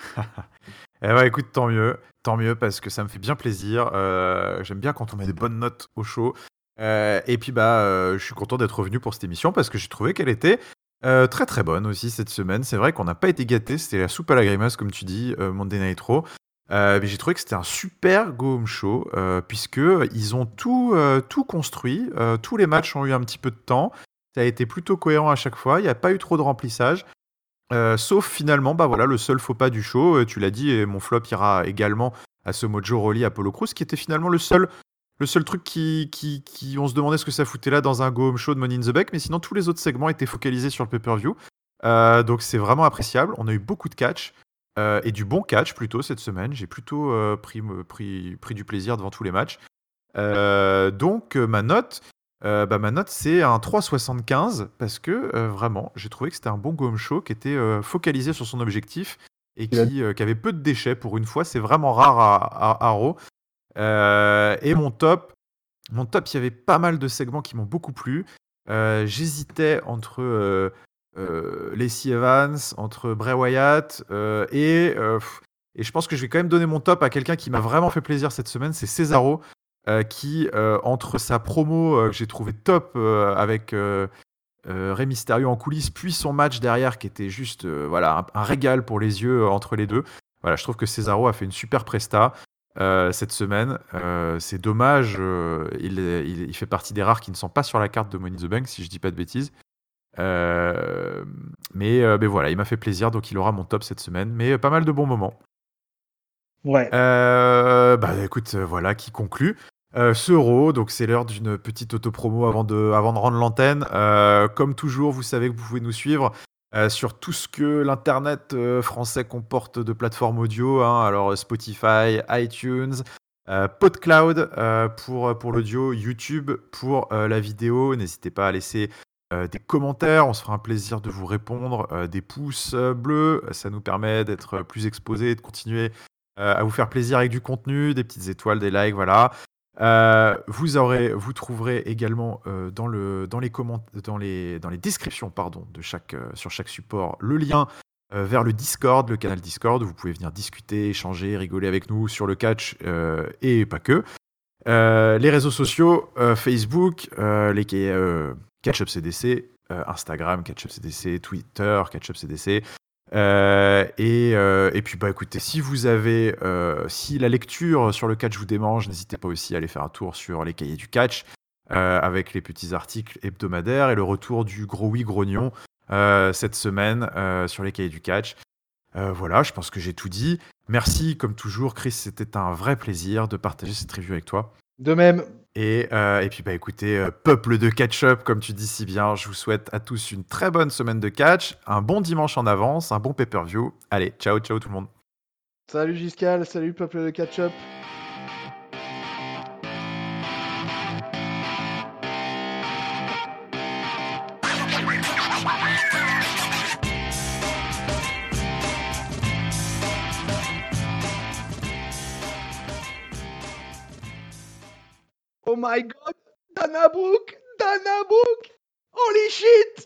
Eh ben, écoute, tant mieux parce que ça me fait bien plaisir. J'aime bien quand on met des bonnes notes au show. Et puis je suis content d'être revenu pour cette émission parce que j'ai trouvé qu'elle était très très bonne aussi cette semaine. C'est vrai qu'on n'a pas été gâtés, c'était la soupe à la grimace comme tu dis, Monday Night Raw. Mais j'ai trouvé que c'était un super go home show puisque ils ont tout construit. Tous les matchs ont eu un petit peu de temps. Ça a été plutôt cohérent à chaque fois. Il n'y a pas eu trop de remplissage. Sauf finalement, voilà, le seul faux pas du show, tu l'as dit, et mon flop ira également à ce Mojo Rawley Apollo Crews, qui était finalement le seul truc on se demandait ce que ça foutait là dans un go home show de Money in the Bank, mais sinon tous les autres segments étaient focalisés sur le pay-per-view. Donc c'est vraiment appréciable. On a eu beaucoup de catch, et du bon catch plutôt cette semaine. J'ai plutôt pris du plaisir devant tous les matchs. Donc ma note c'est un 3,75 parce que vraiment j'ai trouvé que c'était un bon go home show qui était focalisé sur son objectif et qui avait peu de déchets pour une fois. C'est vraiment rare à Raw. Et mon top, il y avait pas mal de segments qui m'ont beaucoup plu. J'hésitais entre Lacey Evans, entre Bray Wyatt et je pense que je vais quand même donner mon top à quelqu'un qui m'a vraiment fait plaisir cette semaine, c'est Cesaro. Qui, entre sa promo que j'ai trouvé top avec Rey Mysterio en coulisses, puis son match derrière qui était juste voilà, un régal pour les yeux entre les deux. Voilà, je trouve que Cesaro a fait une super presta cette semaine. C'est dommage, il fait partie des rares qui ne sont pas sur la carte de Money in the Bank, si je dis pas de bêtises. Mais voilà, il m'a fait plaisir, donc il aura mon top cette semaine. Mais pas mal de bons moments. Ouais. Écoute, voilà qui conclut ce Raw. Donc c'est l'heure d'une petite auto-promo avant de rendre l'antenne. Comme toujours, vous savez que vous pouvez nous suivre sur tout ce que l'internet français comporte de plateformes audio. Alors Spotify, iTunes, PodCloud pour l'audio, YouTube pour la vidéo. N'hésitez pas à laisser des commentaires, on se fera un plaisir de vous répondre, des pouces bleus, ça nous permet d'être plus exposés, de continuer à vous faire plaisir avec du contenu, des petites étoiles, des likes, voilà. Vous trouverez également dans les descriptions sur chaque support le lien vers le Discord, le canal Discord où vous pouvez venir discuter, échanger, rigoler avec nous sur le catch et pas que. Les réseaux sociaux, Facebook, les Catch-Up CDC, Instagram, Catch-Up CDC, Twitter, Catch-Up CDC. Et puis écoutez, si la lecture sur le catch vous démange, n'hésitez pas aussi à aller faire un tour sur les cahiers du catch avec les petits articles hebdomadaires et le retour du gros oui grognon cette semaine sur les cahiers du catch. Voilà, je pense que j'ai tout dit. Merci comme toujours Chris, c'était un vrai plaisir de partager cette review avec toi. De même. Et puis écoutez, peuple de catch-up, comme tu dis si bien, je vous souhaite à tous une très bonne semaine de catch, un bon dimanche en avance, un bon pay-per-view. Allez, ciao tout le monde. Salut Giscal, salut peuple de catch-up. Oh my god, Dana Brooke, holy shit!